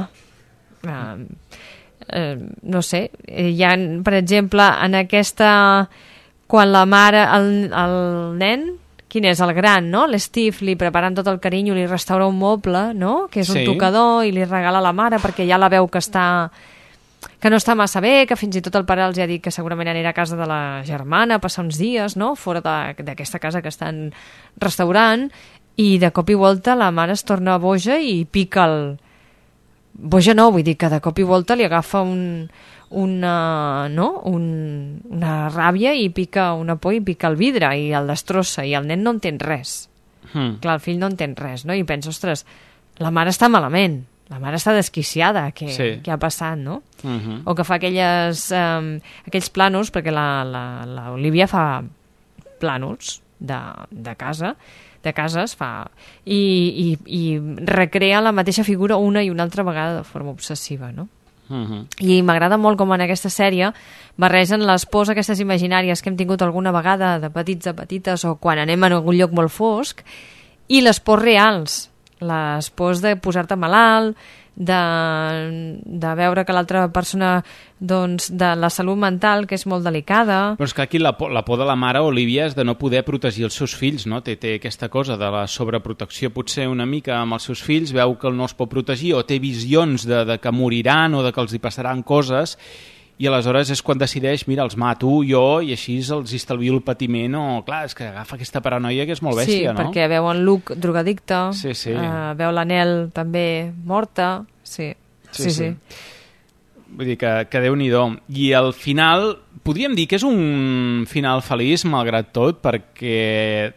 S5: no sé, hi ha, per exemple, en aquesta... Quan la mare, el nen... Quin és? El gran, no? L'Steve li preparen tot el carinyo, li restaura un moble, no? Que és un tocador, i li regala a la mare perquè ja la veu que no està massa bé, que fins i tot el pare els ha dit que segurament anirà a casa de la germana a passar uns dies, no? Fora d'aquesta casa que estan restaurant, i de cop i volta la mare es torna boja i pica el... Boja no, vull dir que de cop i volta li agafa una ràbia i pica una por i pica el vidre i el destrossa, i el nen no entén res. Clar, el fill no entén res, no? I pensa, ostres, la mare està malament, la mare està desquiciada, què ha passat, no? O que fa aquells plànols, perquè l'Olivia fa plànols de cases fa i recrea la mateixa figura una i una altra vegada de forma obsessiva, no? I m'agrada molt com en aquesta sèrie barregen les pors aquestes imaginàries que hem tingut alguna vegada de petits a petites o quan anem a algun lloc molt fosc, i les pors reals, les pors de posar-te malalt, de veure que l'altra persona, doncs, de la salut mental, que és molt delicada.
S4: Però és que aquí la por de la mare, Olivia, és de no poder protegir els seus fills, no? Té aquesta cosa de la sobreprotecció potser una mica amb els seus fills, veu que no els pot protegir o té visions de que moriran o de que els hi passaran coses, i aleshores és quan decideix, mira, els mato jo i així els estalvio el patiment, o clar, és que agafa aquesta paranoia que és molt bèstia, no?
S5: Sí, perquè veu en Luke drogadicte,
S4: sí.
S5: Veu l'Anel també morta, sí.
S4: Vull dir que Déu-n'hi-do. I al final, podríem dir que és un final feliç, malgrat tot, perquè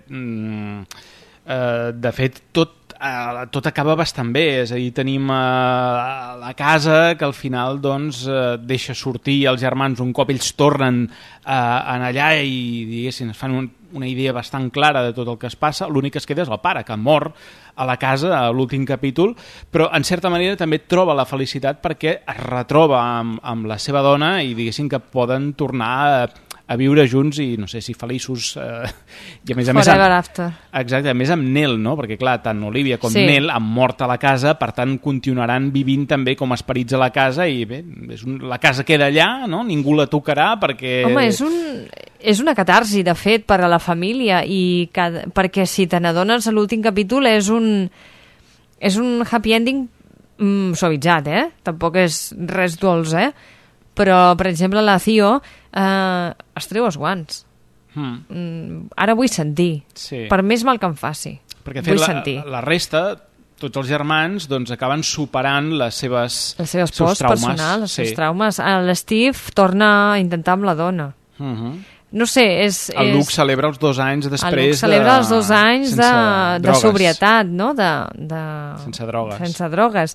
S4: de fet tot acaba bastant bé, és a dir, tenim la casa que al final doncs deixa sortir els germans un cop ells tornen en allà i diguéssim es fan una idea bastant clara de tot el que es passa. L'únic que es queda és el pare, que mor a la casa a l'últim capítol, però en certa manera també troba la felicitat perquè es retroba amb la seva dona i diguéssim que poden tornar a viure junts i no sé si feliços i a més
S5: Forever after.
S4: Exacte, a més amb Nell, no? Perquè clar, tant Olivia com Nell han mort a la casa, per tant continuaran vivint també com esperits a la casa i bé, la casa queda allà, no? Ningú la tocarà perquè...
S5: Home, és una catarsi, de fet, per a la família i perquè si te n'adones a l'últim capítol és un happy ending suavitzat, Tampoc és res dolç, Però, per exemple, la Theo es treu els guants. Ara vull sentir. Sí. Per més mal que em faci.
S4: Perquè
S5: vull sentir.
S4: La resta, tots els germans, doncs, acaben superant les seves
S5: pors personals, els seus traumes. L'Steve torna a intentar amb la dona. No sé, el
S4: Luke celebra els 2 anys després
S5: el Luke celebra els 2 anys de sobrietat, no?
S4: Sense drogues.
S5: Sense drogues.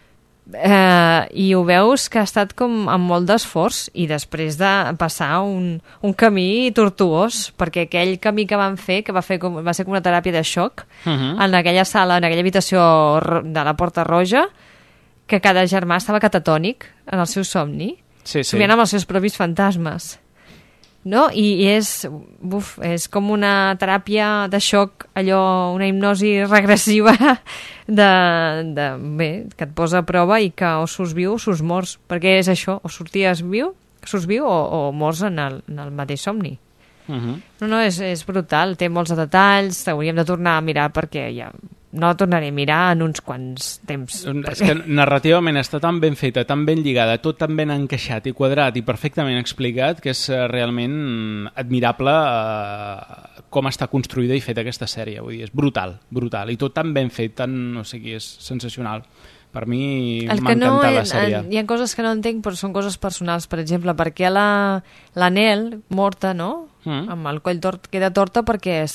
S5: I ho veus que ha estat com amb molt d'esforç i després de passar un camí tortuós, perquè aquell camí que van fer, que va ser com una teràpia de xoc, en aquella sala, en aquella habitació de la Porta Roja, que cada germà estava catatònic en el seu somni, somiant amb els seus propis fantasmes. No? I és com una teràpia de xoc, allò, una hipnosi regressiva que et posa a prova i que o surts viu o surts morts, perquè és això, o surts viu o morts en el mateix somni. No, és brutal, té molts detalls, hauríem de tornar a mirar perquè ja no la tornaré a mirar en uns quants temps.
S4: És que narrativament està tan ben feta, tan ben lligada, tot tan ben encaixat i quadrat i perfectament explicat que és realment admirable com està construïda i feta aquesta sèrie. Vull dir, és brutal, i tot tan ben fet, és sensacional. Per mi m'ha encantat la sèrie.
S5: Hi ha coses que no entenc, però són coses personals. Per exemple, per què la Nell, morta, no? Amb el coll tort, queda torta perquè es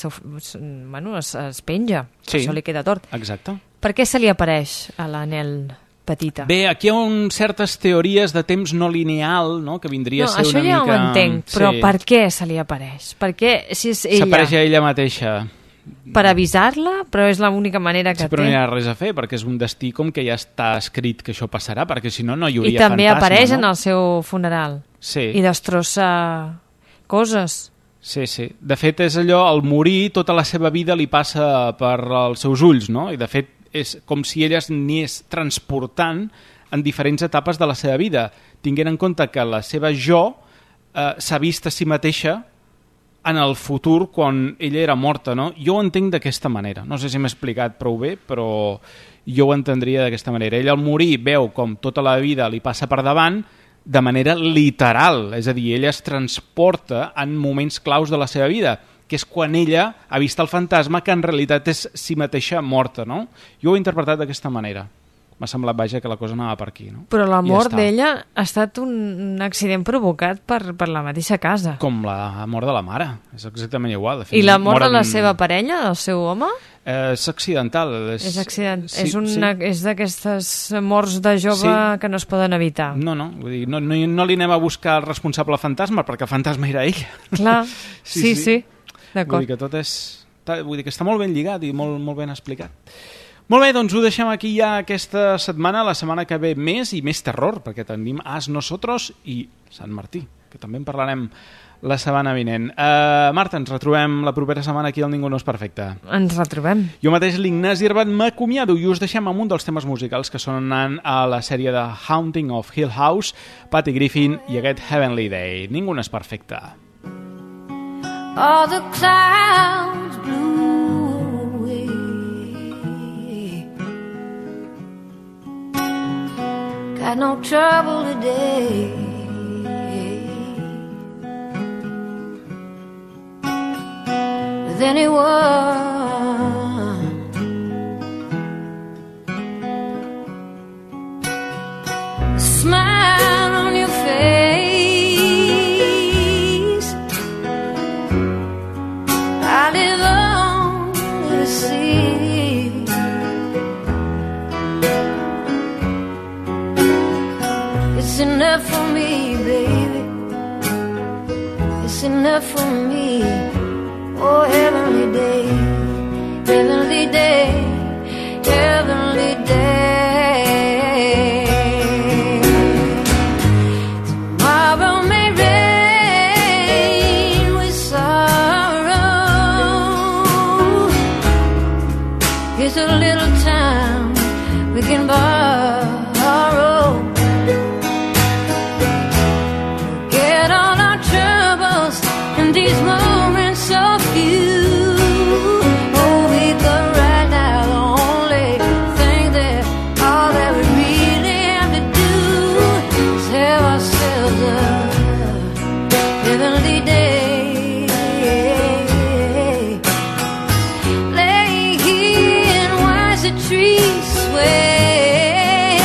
S5: penja.
S4: Sí,
S5: això li queda tort.
S4: Exacte.
S5: Per què se li apareix a la Nell petita?
S4: Bé, aquí hi ha certes teories de temps no lineal, no? Que vindria a ser una mica...
S5: Això ja ho entenc, però per què se li apareix? Per què, si és ella...
S4: S'apareix a ella mateixa.
S5: Per avisar-la, però és l'única manera que té.
S4: Però no hi ha res a fer, perquè és un destí com que ja està escrit que això passarà, perquè si no, no hi hauria
S5: fantasma. I també apareix en el seu funeral.
S4: Sí.
S5: I destrossa coses.
S4: Sí. De fet, és allò, al morir, tota la seva vida li passa per els seus ulls, no? I de fet, és com si ella n'és transportant en diferents etapes de la seva vida, tinguent en compte que la seva s'ha vist a si mateixa en el futur quan ella era morta, no? Jo ho entenc d'aquesta manera. No sé si m'he explicat prou bé, però jo ho entendria d'aquesta manera. Ella al morir veu com tota la vida li passa per davant de manera literal, és a dir, ella es transporta en moments claus de la seva vida, que és quan ella ha vist el fantasma que en realitat és si mateixa morta, no? Jo ho he interpretat d'aquesta manera. M'ha semblat, vaja, que la cosa anava per aquí, no?
S5: Però la mort d'ella ha estat un accident provocat per la mateixa casa.
S4: Com la mort de la mare, és exactament igual.
S5: I la mort de la seva parella, del seu home?
S4: És accidental.
S5: És d'aquestes morts de jove que no es poden evitar.
S4: No, vull dir, no li anem a buscar el responsable fantasma, perquè el fantasma era ell.
S5: Clar, sí, d'acord.
S4: Vull dir que tot és... Vull dir que està molt ben lligat i molt ben explicat. Molt bé, doncs ho deixem aquí ja aquesta setmana. La setmana que ve més i més terror, perquè tenim As Nosotros i Sant Martí, que també en parlarem la setmana vinent. Marta, ens retrobem la propera setmana aquí al Ningú no és perfecte.
S5: Ens retrobem.
S4: Jo mateix, l'Ignasi Herbat, m'acomiado i us deixem amb un dels temes musicals que sonen a la sèrie de Haunting of Hill House, Patty Griffin i aquest Heavenly Day. Ningú no és perfecte.
S12: All the clouds blew got no trouble today. With anyone. A smile on your face. I live on the sea. It's enough for me, baby. It's enough for me. Oh, heavenly day, heavenly day, heavenly day. Tomorrow may rain. can borrow. Forget all our troubles in these moments so few. Oh, we could right now the only thing that all that we really have to do is have ourselves a heavenly day. Lay here and watch the trees sway.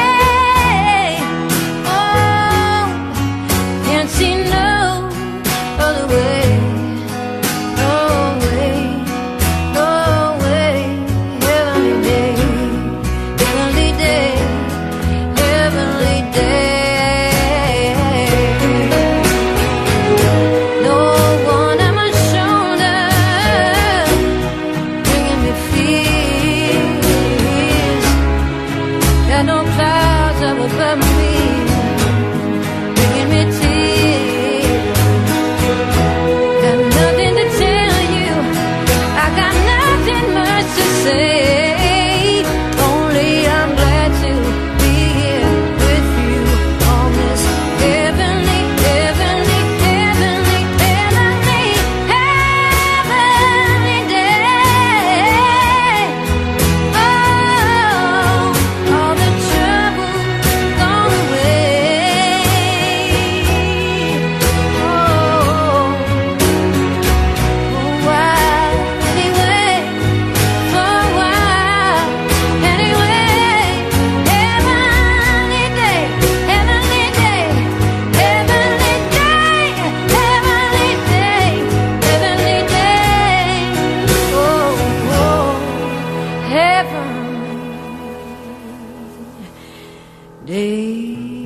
S12: Oh, can't see no other way. No way, no way. Heavenly day, heavenly day, heavenly day. No one at my shoulder, bringing me fears. Got no clouds up above me, bringing me tears. Got nothing to tell you, I got nothing much to say. Only I'm glad to be here with you on this heavenly, heavenly, heavenly, heavenly, heavenly day. Oh, all the trouble gone away. Oh, for a while anyway, for a while anyway. Heavenly day, heavenly day, heavenly day, heavenly day, heavenly day. Oh, oh, heaven day.